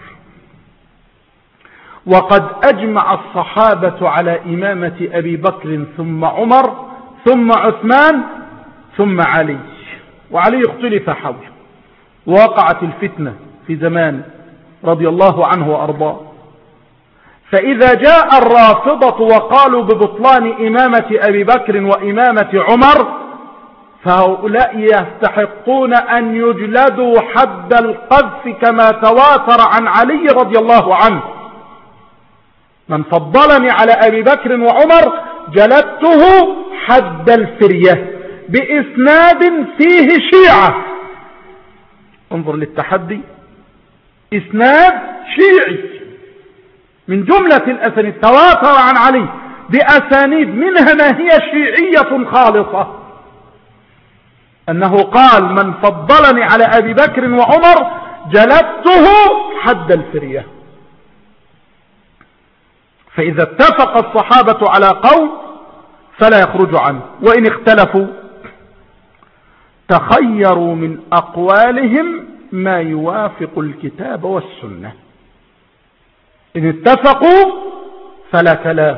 وقد أجمع الصحابة على إمامة أبي بكر ثم عمر ثم عثمان ثم علي، وعلي اختلف حوله، ووقعت الفتنة في زمان رضي الله عنه وأرضاه. فإذا جاء الرافضة وقالوا ببطلان إمامة أبي بكر وإمامة عمر، فهؤلاء يستحقون أن يجلدوا حد القذف كما تواتر عن علي رضي الله عنه: من فضلني على أبي بكر وعمر جلدته حد الفرية، بإسناد فيه شيعة. انظر للتحدي، إسناد شيعي من جملة الأسانيد تواتر عن علي بأسانيد منها ما هي شيعية خالصة، أنه قال: من فضلني على أبي بكر وعمر جلدته حد الفرية. فإذا اتفق الصحابة على قول فلا يخرج عنه، وإن اختلفوا تخيروا من أقوالهم ما يوافق الكتاب والسنة. إن اتفقوا فلا كلام،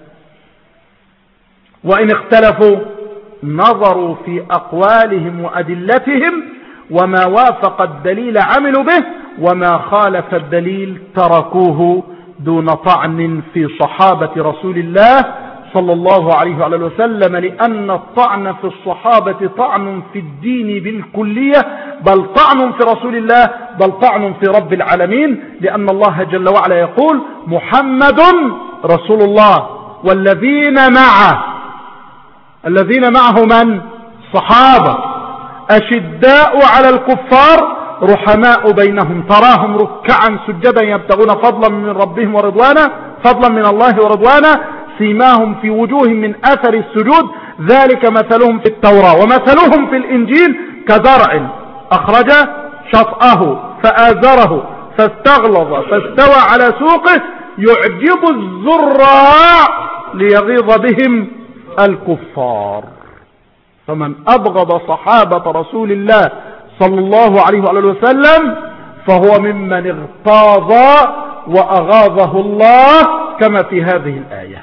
وإن اختلفوا نظروا في أقوالهم وأدلتهم، وما وافق الدليل عملوا به، وما خالف الدليل تركوه، دون طعن في صحابة رسول الله صلى الله عليه وعلى وسلم، لأن الطعن في الصحابة طعن في الدين بالكلية، بل طعن في رسول الله، بل طعن في رب العالمين، لأن الله جل وعلا يقول: محمد رسول الله والذين معه. الذين معه من؟ صحابة، أشداء على الكفار رحماء بينهم، تراهم ركعا سجدا يبتغون فضلا من ربهم ورضوانا، فضلا من الله ورضوانا، سيماهم في وجوههم من أثر السجود، ذلك مثلهم في التوراة ومثلهم في الإنجيل كزرع أخرج شطأه فآزره فاستغلظ فاستوى على سوقه يعجب الزراع ليغيظ بهم الكفار. فمن أبغض صحابة رسول الله صلى الله عليه وآله وسلم فهو ممن اغتاظ وأغاظه الله، كما في هذه الآية.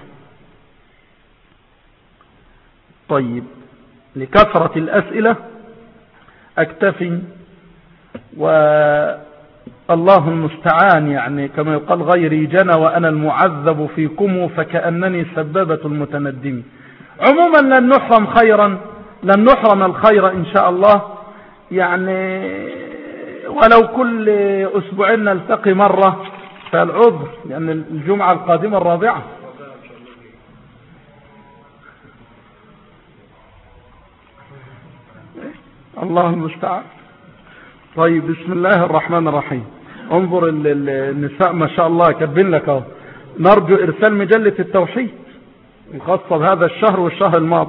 طيب، لكثرة الأسئلة أكتفي، والله المستعان، يعني كما يقال: غيري جنى وأنا المعذب فيكم فكأنني سبابة المتندم. عموما لن نحرم خيرا، لن نحرم الخير إن شاء الله، يعني ولو كل أسبوعين نلتقي مرة، فالعذر لأن يعني الجمعة القادمة الرابعة. الله المستعان. طيب، بسم الله الرحمن الرحيم. انظر النساء ما شاء الله كاتبين لك اهو: نرجو إرسال مجلة التوحيد الخاصة بهذا الشهر والشهر الماضي.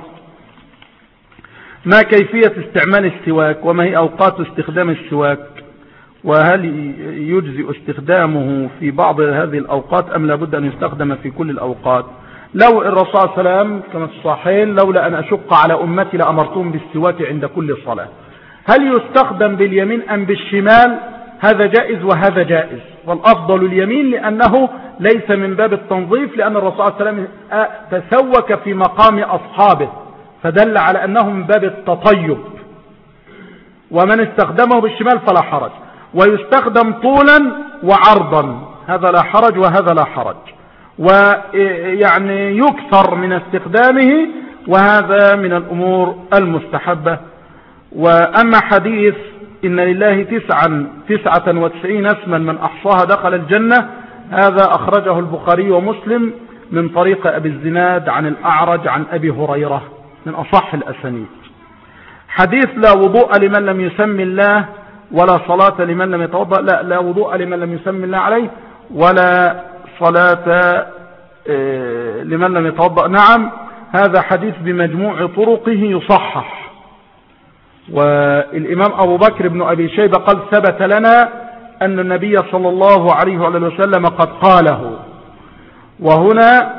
ما كيفية استعمال السواك، وما هي أوقات استخدام السواك، وهل يجزئ استخدامه في بعض هذه الأوقات أم لابد أن يستخدم في كل الأوقات؟ لو الرسول صلى الله عليه وسلم كما في الصحيحين: لولا أن أشق على أمتي لأمرتهم بالسواك عند كل صلاة. هل يستخدم باليمين أم بالشمال؟ هذا جائز وهذا جائز، والأفضل اليمين لأنه ليس من باب التنظيف، لأن الرسول صلى الله عليه وسلم تسوك في مقام أصحابه، فدل على أنه من باب التطيب. ومن استخدمه بالشمال فلا حرج، ويستخدم طولا وعرضا، هذا لا حرج وهذا لا حرج، ويعني يكثر من استخدامه وهذا من الأمور المستحبة. وأما حديث إن لله تسعا تسعة وتسعين اسما من أحصاها دخل الجنة، هذا أخرجه البخاري ومسلم من طريق أبي الزناد عن الأعرج عن أبي هريرة من أصح الأسانيد. حديث لا وضوء لمن لم يسمي الله ولا صلاة لمن لم يتوضأ، لا لا وضوء لمن لم يسمي الله عليه ولا صلاة لمن لم يتوضأ. نعم، هذا حديث بمجموع طرقه يصحح. والإمام أبو بكر بن أبي شيبة قال ثبت لنا أن النبي صلى الله عليه وسلم قد قاله. وهنا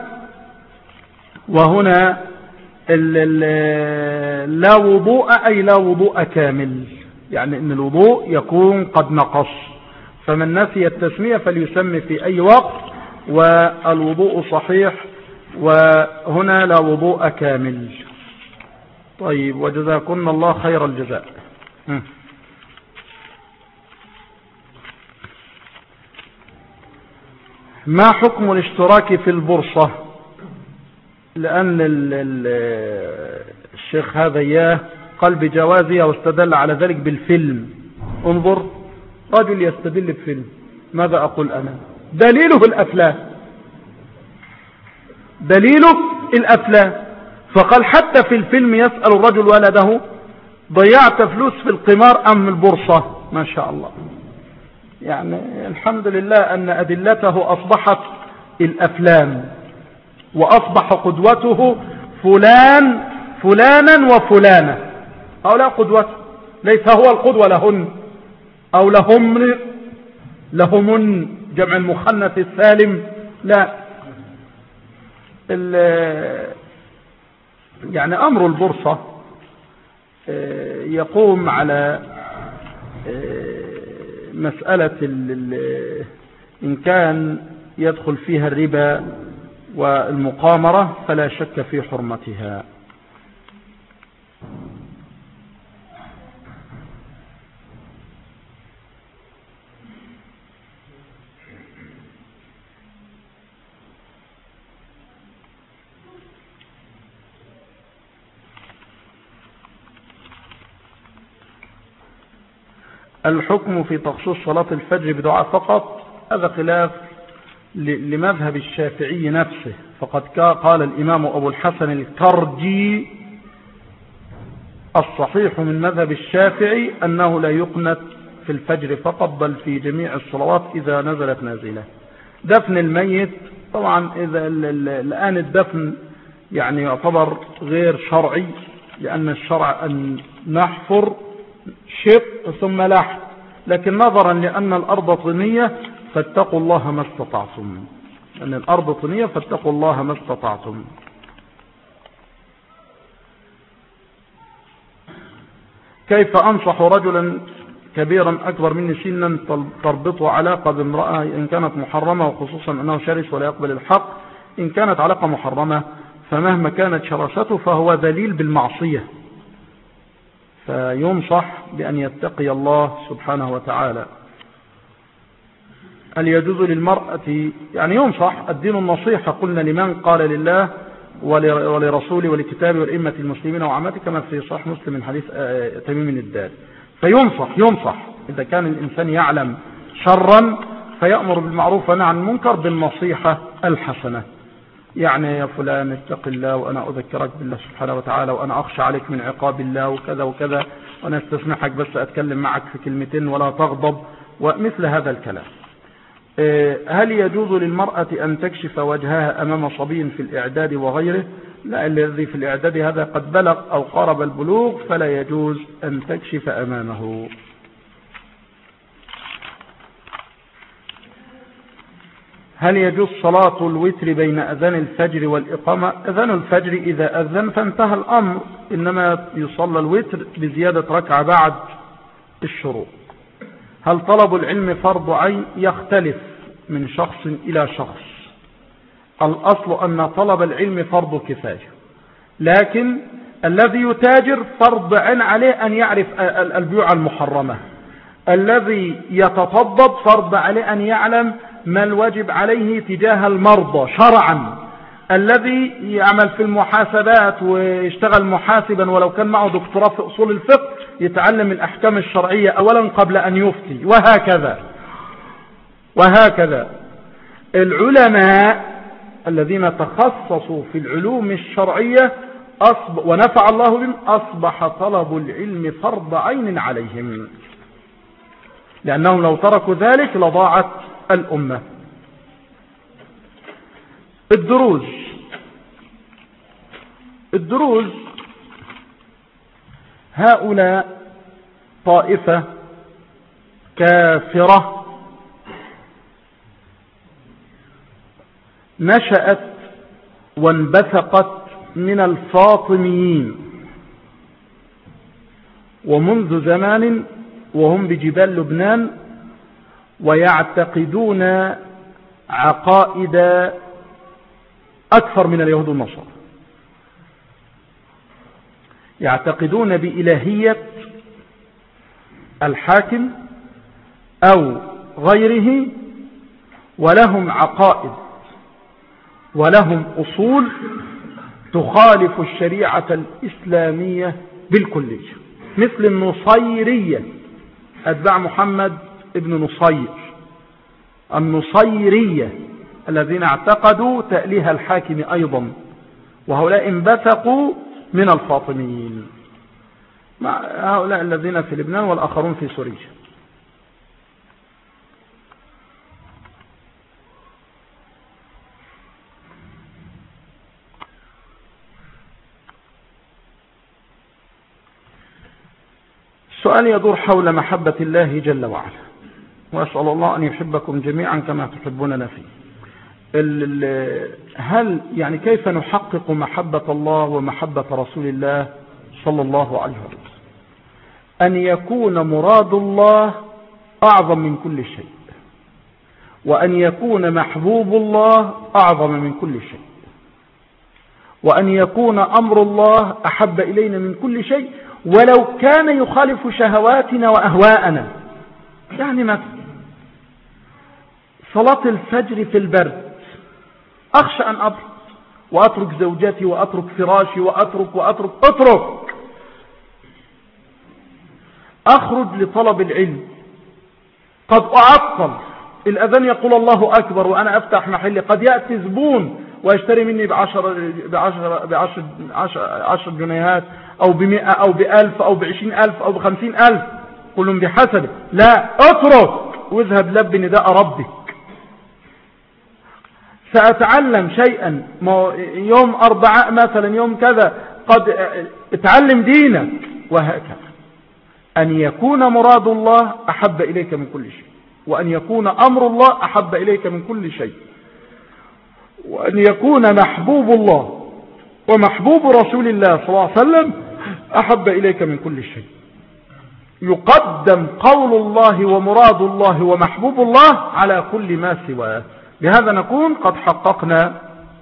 وهنا ال ال لا وضوء أي لا وضوء كامل، يعني أن الوضوء يكون قد نقص، فمن نسي التسمية فليسمي في أي وقت، والوضوء صحيح، وهنا لا وضوء كامل. طيب، وجزاكم الله خير الجزاء. ما حكم الاشتراك في البورصة؟ لأن ال ال الشيخ هذا إياه قال بجوازها واستدل على ذلك بالفيلم. انظر، رجل يستدل بفيلم، ماذا أقول أنا؟ دليله الأفلام، دليله الأفلام. فقال حتى في الفيلم يسأل الرجل ولده ضيعت فلوس في القمار أم البورصة؟ ما شاء الله، يعني الحمد لله أن أدلته أصبحت الأفلام، وأصبح قدوته فلان فلانا وفلانة، هؤلاء قدوته، ليس هو القدوة لهن أو لهم لهم جمع المخنث السالم، لا. يعني أمر البورصة يقوم على مسألة إن كان يدخل فيها الربا والمقامرة فلا شك في حرمتها. الحكم في تخصيص صلاة الفجر بدعاء فقط، هذا خلاف لمذهب الشافعي نفسه. فقد قال الإمام أبو الحسن الكرجي الصحيح من مذهب الشافعي أنه لا يقنت في الفجر فقط بل في جميع الصلوات إذا نزلت نازلة. دفن الميت طبعا إذا الآن الدفن يعني يعتبر غير شرعي، لأن الشرع أن نحفر شق ثم لحد، لكن نظرا لأن الأرض طينية فاتقوا الله ما استطعتم، أن الأرض طينية فاتقوا الله ما استطعتم. كيف أنصح رجلا كبيرا أكبر مني سنا تربطه علاقة بامرأة إن كانت محرمة، وخصوصا أنه شرس ولا يقبل الحق؟ إن كانت علاقة محرمة فمهما كانت شراسته فهو ذليل بالمعصية، فينصح بأن يتقي الله سبحانه وتعالى. هل يجوز للمرأة، يعني ينصح، الدين النصيحة قلنا لمن قال لله ولرسوله ولكتابه والأئمة المسلمين وعامته، كما في صحيح مسلم من حديث تميم الداري. فينصح ينصح إذا كان الإنسان يعلم شرا فيأمر بالمعروف ونهى عن المنكر بالنصيحة الحسنة، يعني يا فلان اتق الله وأنا أذكرك بالله سبحانه وتعالى وأنا أخشى عليك من عقاب الله وكذا وكذا، وأنا استسمحك بس أتكلم معك في كلمتين ولا تغضب، ومثل هذا الكلام. هل يجوز للمرأة أن تكشف وجهها أمام صبي في الإعداد وغيره؟ لا، الذي في الإعداد هذا قد بلغ أو قارب البلوغ فلا يجوز أن تكشف أمامه. هل يجوز صلاة الوتر بين أذان الفجر والإقامة؟ أذان الفجر إذا أذن فانتهى الأمر، إنما يصلى الوتر بزيادة ركعة بعد الشروق. هل طلب العلم فرض عين؟ يختلف من شخص إلى شخص. الأصل أن طلب العلم فرض كفاية، لكن الذي يتاجر فرض عين عليه أن يعرف البيوع المحرمة. الذي يتطبب فرض عليه أن يعلم ما الواجب عليه تجاه المرضى شرعا. الذي يعمل في المحاسبات ويشتغل محاسبا ولو كان معه دكتوراه في أصول الفقه يتعلم الأحكام الشرعية أولا قبل أن يفتي، وهكذا وهكذا. العلماء الذين تخصصوا في العلوم الشرعية ونفع الله بهم أصبح طلب العلم فرض عين عليهم، لأنهم لو تركوا ذلك لضاعت الأمة. الدروز الدروز هؤلاء طائفة كافرة نشأت وانبثقت من الفاطميين، ومنذ زمان وهم بجبال لبنان، ويعتقدون عقائد أكثر من اليهود والنصارى. يعتقدون بإلهية الحاكم أو غيره، ولهم عقائد ولهم أصول تخالف الشريعة الإسلامية بالكلية، مثل النصيرية أتباع محمد ابن نصير، النصيرية الذين اعتقدوا تأليه الحاكم أيضا، وهؤلاء انبثقوا من الفاطميين، مع هؤلاء الذين في لبنان والآخرون في سوريا. السؤال يدور حول محبة الله جل وعلا، وأسأل الله أن يحبكم جميعا كما تحبوننا فيه. هل يعني كيف نحقق محبة الله ومحبة رسول الله صلى الله عليه وسلم؟ أن يكون مراد الله أعظم من كل شيء، وأن يكون محبوب الله أعظم من كل شيء، وأن يكون أمر الله أحب إلينا من كل شيء ولو كان يخالف شهواتنا وأهواءنا. يعني مثلا صلاة الفجر في البرد أخشى أن أبرد وأترك زوجتي وأترك فراشي وأترك وأترك أترك أخرج لطلب العلم، قد أعطل، الأذان يقول الله أكبر وأنا أفتح محلي، قد يأتي زبون ويشتري مني بعشر, بعشر, بعشر, بعشر, بعشر جنيهات أو بمئة أو بألف أو بعشرين ألف أو بخمسين ألف، كلهم بحسبه. لا، أترك واذهب لب نداء ربك. سأتعلم شيئا يوم أربعاء مثلا، يوم كذا، قد اتعلم دينك، وهكذا. أن يكون مراد الله أحب إليك من كل شيء، وأن يكون أمر الله أحب إليك من كل شيء، وأن يكون محبوب الله ومحبوب رسول الله صلى الله عليه وسلم أحب إليك من كل شيء. يقدم قول الله ومراد الله ومحبوب الله على كل ما سواه. بهذا نكون قد حققنا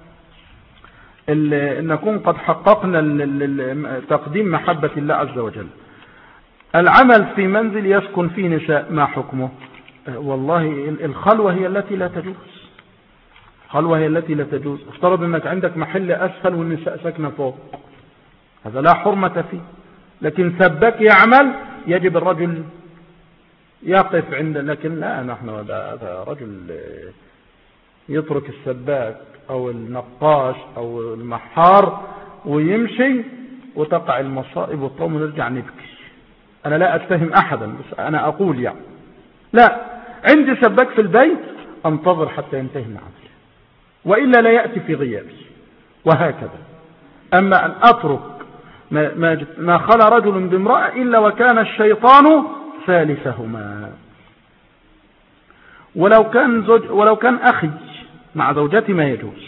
نكون قد حققنا تقديم محبة الله عز وجل. العمل في منزل يسكن فيه نساء، ما حكمه؟ والله الخلوة هي التي لا تجوز، الخلوة هي التي لا تجوز. افترض انك عندك محل اسفل والنساء ساكنة فوق، هذا لا حرمة فيه. لكن سباك يعمل يجب الرجل يقف عند، لكن لا، نحن هذا رجل يترك السباك او النقاش او المحار ويمشي وتقع المصائب والطوم ونرجع نبكي. انا لا اتهم احدا، بس انا اقول يعني لا، عندي سباك في البيت انتظر حتى ينتهي العمل، وإلا لا يأتي في غيابي، وهكذا. أما أن أترك ما, ما, ما خلى رجل بامرأة إلا وكان الشيطان ثالثهما. ولو كان, زوج ولو كان أخي مع زوجتي ما يجوز.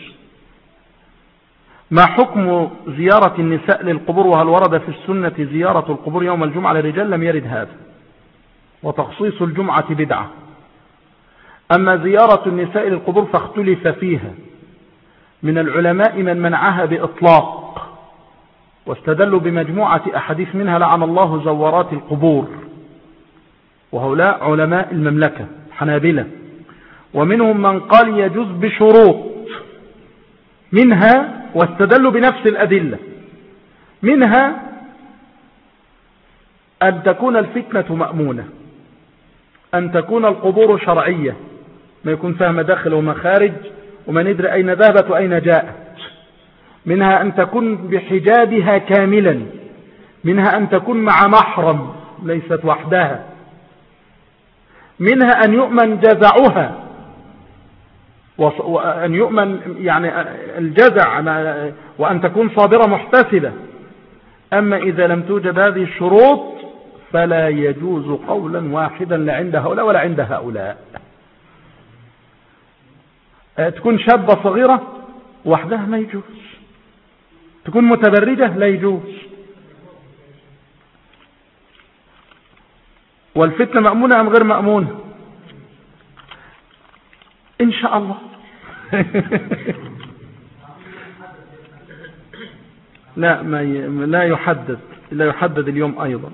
ما حكم زيارة النساء للقبور، وهل ورد في السنة زيارة القبور يوم الجمعة للرجال؟ لم يرد هذا، وتخصيص الجمعة بدعة. أما زيارة النساء للقبور فاختلف فيها، من العلماء من منعها بإطلاق، واستدلوا بمجموعة أحاديث منها لعن الله زوارات القبور، وهؤلاء علماء المملكة حنابلة. ومنهم من قال يجوز بشروط، منها واستدلوا بنفس الأدلة، منها أن تكون الفتنة مأمونة، أن تكون القبور شرعية ما يكون فيها مداخل ومخارج وما ندري أين ذهبت وأين جاءت، منها أن تكون بحجابها كاملا، منها أن تكون مع محرم ليست وحدها، منها أن يؤمن جزعها وأن يؤمن يعني الجزع وأن تكون صابرة محتسبة. أما إذا لم توجد هذه الشروط فلا يجوز قولا واحدا لا عند هؤلاء ولا عند هؤلاء. تكون شابة صغيرة وحدها ما يجوز، تكون متبرجة لا يجوز. والفتنة مأمونة أم غير مأمونة؟ إن شاء الله. لا ما ي... لا يحدد لا يحدد اليوم أيضا.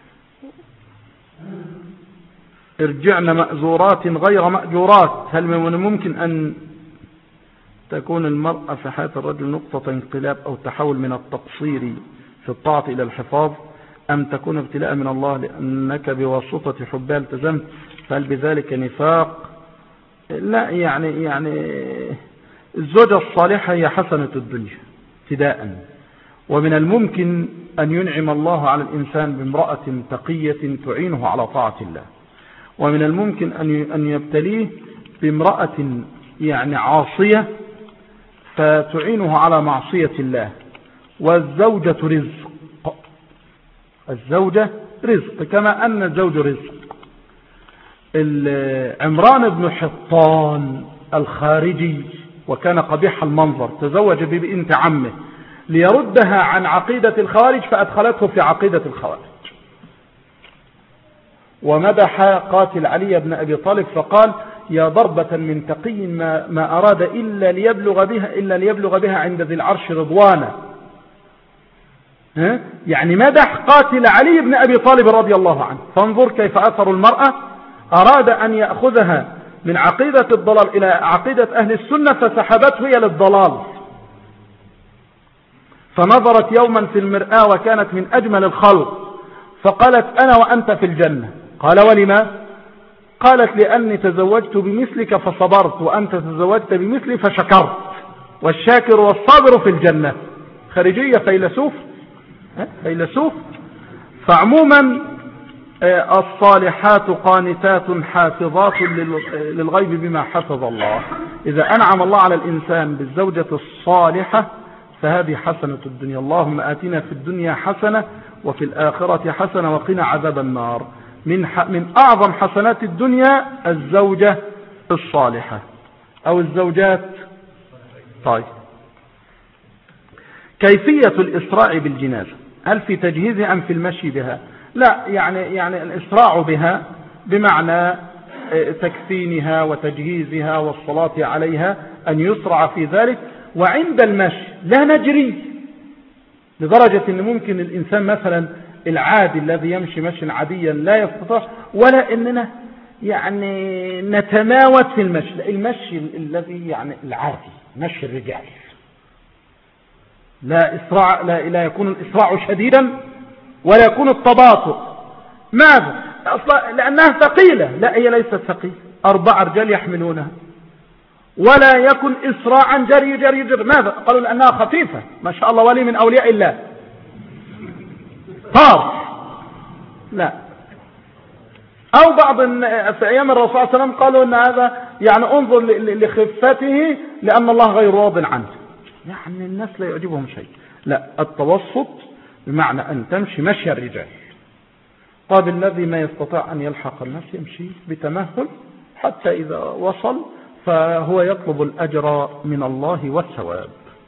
ارجعنا مأزورات غير مأجورات. هل من الممكن أن تكون المرأة في حياة الرجل نقطة انقلاب أو تحول من التقصير في الطاعة إلى الحفاظ، أم تكون ابتلاء من الله لأنك بواسطة حبها التزمت، فهل بذلك نفاق؟ لا يعني يعني الزوجة الصالحة هي حسنة الدنيا ابتداء، ومن الممكن أن ينعم الله على الإنسان بامرأة تقية تعينه على طاعة الله، ومن الممكن أن يبتليه بامرأة يعني عاصية فتعينه على معصية الله. والزوجة رزق، الزوجة رزق كما أن الزوج رزق. عمران بن حطان الخارجي وكان قبيح المنظر تزوج ببنت عمه ليردها عن عقيدة الخوارج فأدخلته في عقيدة الخوارج، ومدح قاتل علي بن أبي طالب فقال يا ضربة من تقي ما, ما أراد إلا ليبلغ بها إلا ليبلغ بها عند ذي العرش رضوانا. يعني مدح قاتل علي بن أبي طالب رضي الله عنه. فانظر كيف أثر المرأة، أراد أن يأخذها من عقيدة الضلال إلى عقيدة أهل السنة فسحبته هي للضلال. فنظرت يوما في المرآة وكانت من أجمل الخلق فقالت أنا وأنت في الجنة. قال ولما؟ قالت لأني تزوجت بمثلك فصبرت وأنت تزوجت بمثلي فشكرت، والشاكر والصابر في الجنة. خارجية فيلسوف فيلسوف. فعموما الصالحات قانتات حافظات للغيب بما حفظ الله. إذا أنعم الله على الإنسان بالزوجة الصالحة فهذه حسنة الدنيا. اللهم آتنا في الدنيا حسنة وفي الآخرة حسنة وقنا عذاب النار. من من أعظم حسنات الدنيا الزوجة الصالحة أو الزوجات. طيب، كيفية الإسراع بالجنازة، هل في تجهيزها أم في المشي بها؟ لا، يعني يعني الإسراع بها بمعنى تكفينها وتجهيزها والصلاة عليها، أن يسرع في ذلك. وعند المشي لا نجري لدرجة أن ممكن الإنسان مثلا العادي الذي يمشي مشي عاديا لا يستطيع، ولا أننا يعني نتماوت في المشي. لا، المشي الذي يعني العادي مشي الرجال لا إسراع، لا, لا يكون الإسراع شديدا ولا يكون التباطؤ. ماذا؟ أصلا لأنها ثقيلة. لا، هي ليست ثقيلة، أربع رجال يحملونها. ولا يكن إسراعا جري جري جري. ماذا؟ قالوا لأنها خفيفة. ما شاء الله، ولي من أولياء الله طار. لا. أو بعض في أيام الرسول صلى الله عليه وسلم قالوا أن هذا يعني انظر لخفته لأن الله غير راض عنه. يعني الناس لا يعجبهم شيء. لا، التوسط بمعنى أن تمشي مشي الرجال. طب الذي ما يستطيع أن يلحق الناس يمشي بتمهل حتى إذا وصل فهو يطلب الأجر من الله والثواب.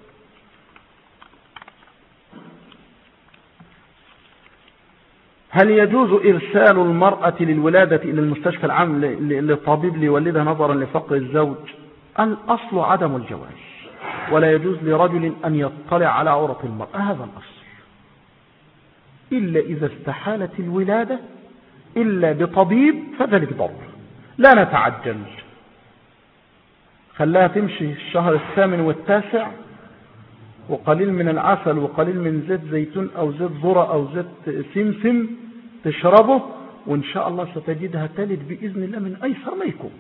هل يجوز إرسال المرأة للولادة إلى المستشفى العام للطبيب ليولدها نظرا لفقر الزوج؟ الأصل عدم الجواز، ولا يجوز لرجل أن يطلع على عورة المرأة، هذا الأصل، إلا إذا استحالت الولادة إلا بطبيب فذلك ضرر. لا نتعجل، خلاها تمشي الشهر الثامن والتاسع وقليل من العسل وقليل من زيت زيتون أو زيت ذرة أو زيت سمسم تشربه، وإن شاء الله ستجدها تلد بإذن الله من أيسر ما يكون.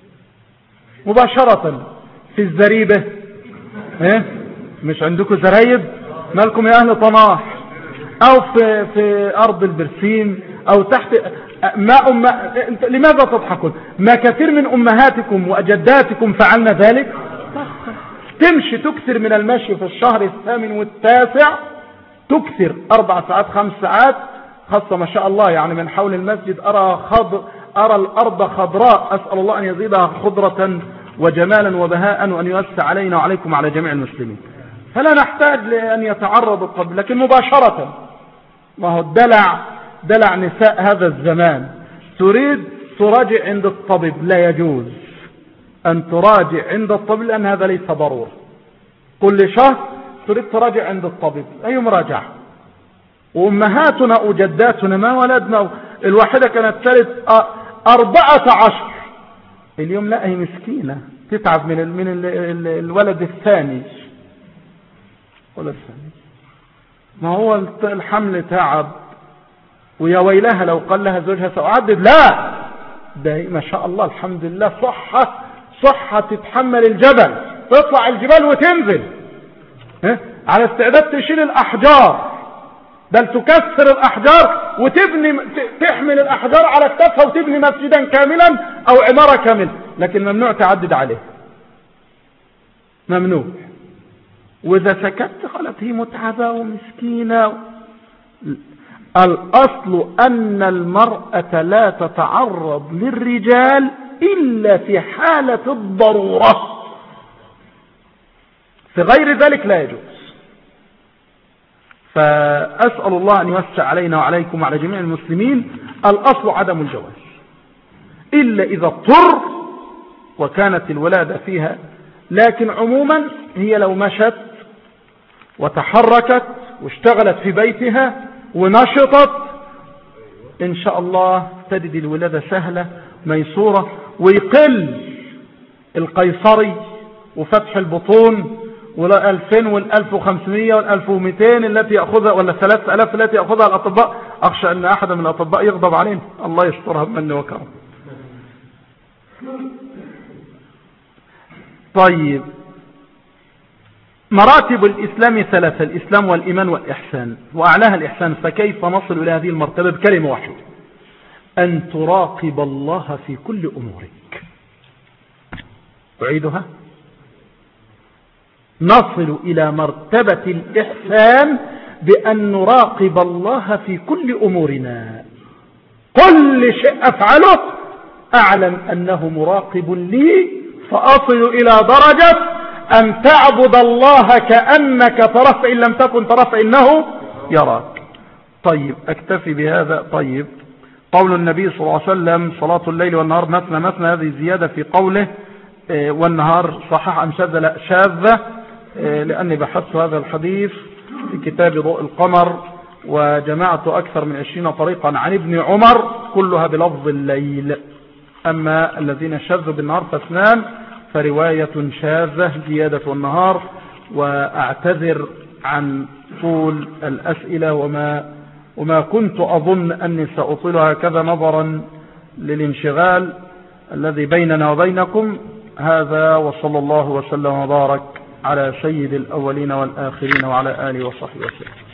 مباشرة في الزريبة، إيه؟ مش عندكم زرايب؟ مالكم يا أهل طناح؟ أو في, في أرض البرسيم أو تحت ما أم... لماذا تضحكون؟ ما كثير من أمهاتكم وأجداتكم فعلنا ذلك. تمشي تكثر من المشي في الشهر الثامن والتاسع، تكثر أربع ساعات خمس ساعات، خاصة ما شاء الله يعني من حول المسجد أرى خضر، أرى الأرض خضراء، أسأل الله أن يزيدها خضرة وجمالا وبهاء، وأن يوسع علينا وعليكم على جميع المسلمين. فلا نحتاج لأن يتعرض الطبيب، لكن مباشرة ما هو الدلع دلع نساء هذا الزمان. تريد تراجع عند الطبيب، لا يجوز أن تراجع عند الطبيب لأن هذا ليس ضروري. كل شهر تريد تراجع عند الطبيب، أي مراجعة. وأمهاتنا وجداتنا ما ولدنا، الواحدة كانت تلد أربعة عشر اليوم، لا هي مسكينة تتعب من من الولد الثاني. ولد الثاني ما هو الحمل تعب، ويا ويلها لو قال لها زوجها سأعدد، لا ده ما شاء الله الحمد لله صحة صحة تتحمل الجبل، تطلع الجبال وتنزل اه؟ على استعداد تشيل الأحجار، بل تكسر الأحجار وتبني، تحمل الأحجار على كتفها وتبني مسجدا كاملا أو عمارة كاملة، لكن ممنوع تعدد عليه، ممنوع. وإذا سكت قالت هي متعبة ومسكينة. الأصل أن المرأة لا تتعرض للرجال إلا في حالة الضرورة، في غير ذلك لا يجوز. فأسأل الله أن يوسع علينا وعليكم وعلى جميع المسلمين. الأصل عدم الجواز إلا إذا اضطر وكانت الولادة فيها، لكن عموما هي لو مشت وتحركت واشتغلت في بيتها ونشطت إن شاء الله تجد الولادة سهلة ميسورة، ويقل القيصري وفتح البطون والألفين والألف وخمسمية والألف ومئتين التي يأخذها، ولا ثلاثة ألاف التي يأخذها الأطباء. أخشى أن أحد من الأطباء يغضب علينا، الله يسترها بمن وكرم. طيب، مراتب الإسلام ثلاثة: الإسلام والإيمان والإحسان، وأعلاها الإحسان. فكيف نصل إلى هذه المرتبة؟ بكلمة واحدة: أن تراقب الله في كل أمورك. أعيدها: نصل إلى مرتبة الإحسان بأن نراقب الله في كل أمورنا. كل شيء أفعله أعلم أنه مراقب لي، فأصل إلى درجة أن تعبد الله كأنك تراه، فإن لم تكن تراه فإنه يراك. طيب، أكتفي بهذا. طيب، قول النبي صلى الله عليه وسلم: صلاة الليل والنهار مثنى مثنى، هذه زيادة في قوله والنهار، صحيح أم شاذة؟ لا، شاذة، لأني بحثت هذا الحديث في كتاب ضوء القمر وجمعت أكثر من عشرين طريقا عن ابن عمر كلها بلفظ الليل. أما الذين شاذوا بالنهار فاثنان، فرواية شاذة زيادة والنهار. وأعتذر عن طول الأسئلة وما وما كنت أظن أني سأطيلها هكذا نظرا للانشغال الذي بيننا وبينكم. هذا، وصلى الله وسلم وبارك على سيد الأولين والآخرين وعلى آله وصحبه وسلم.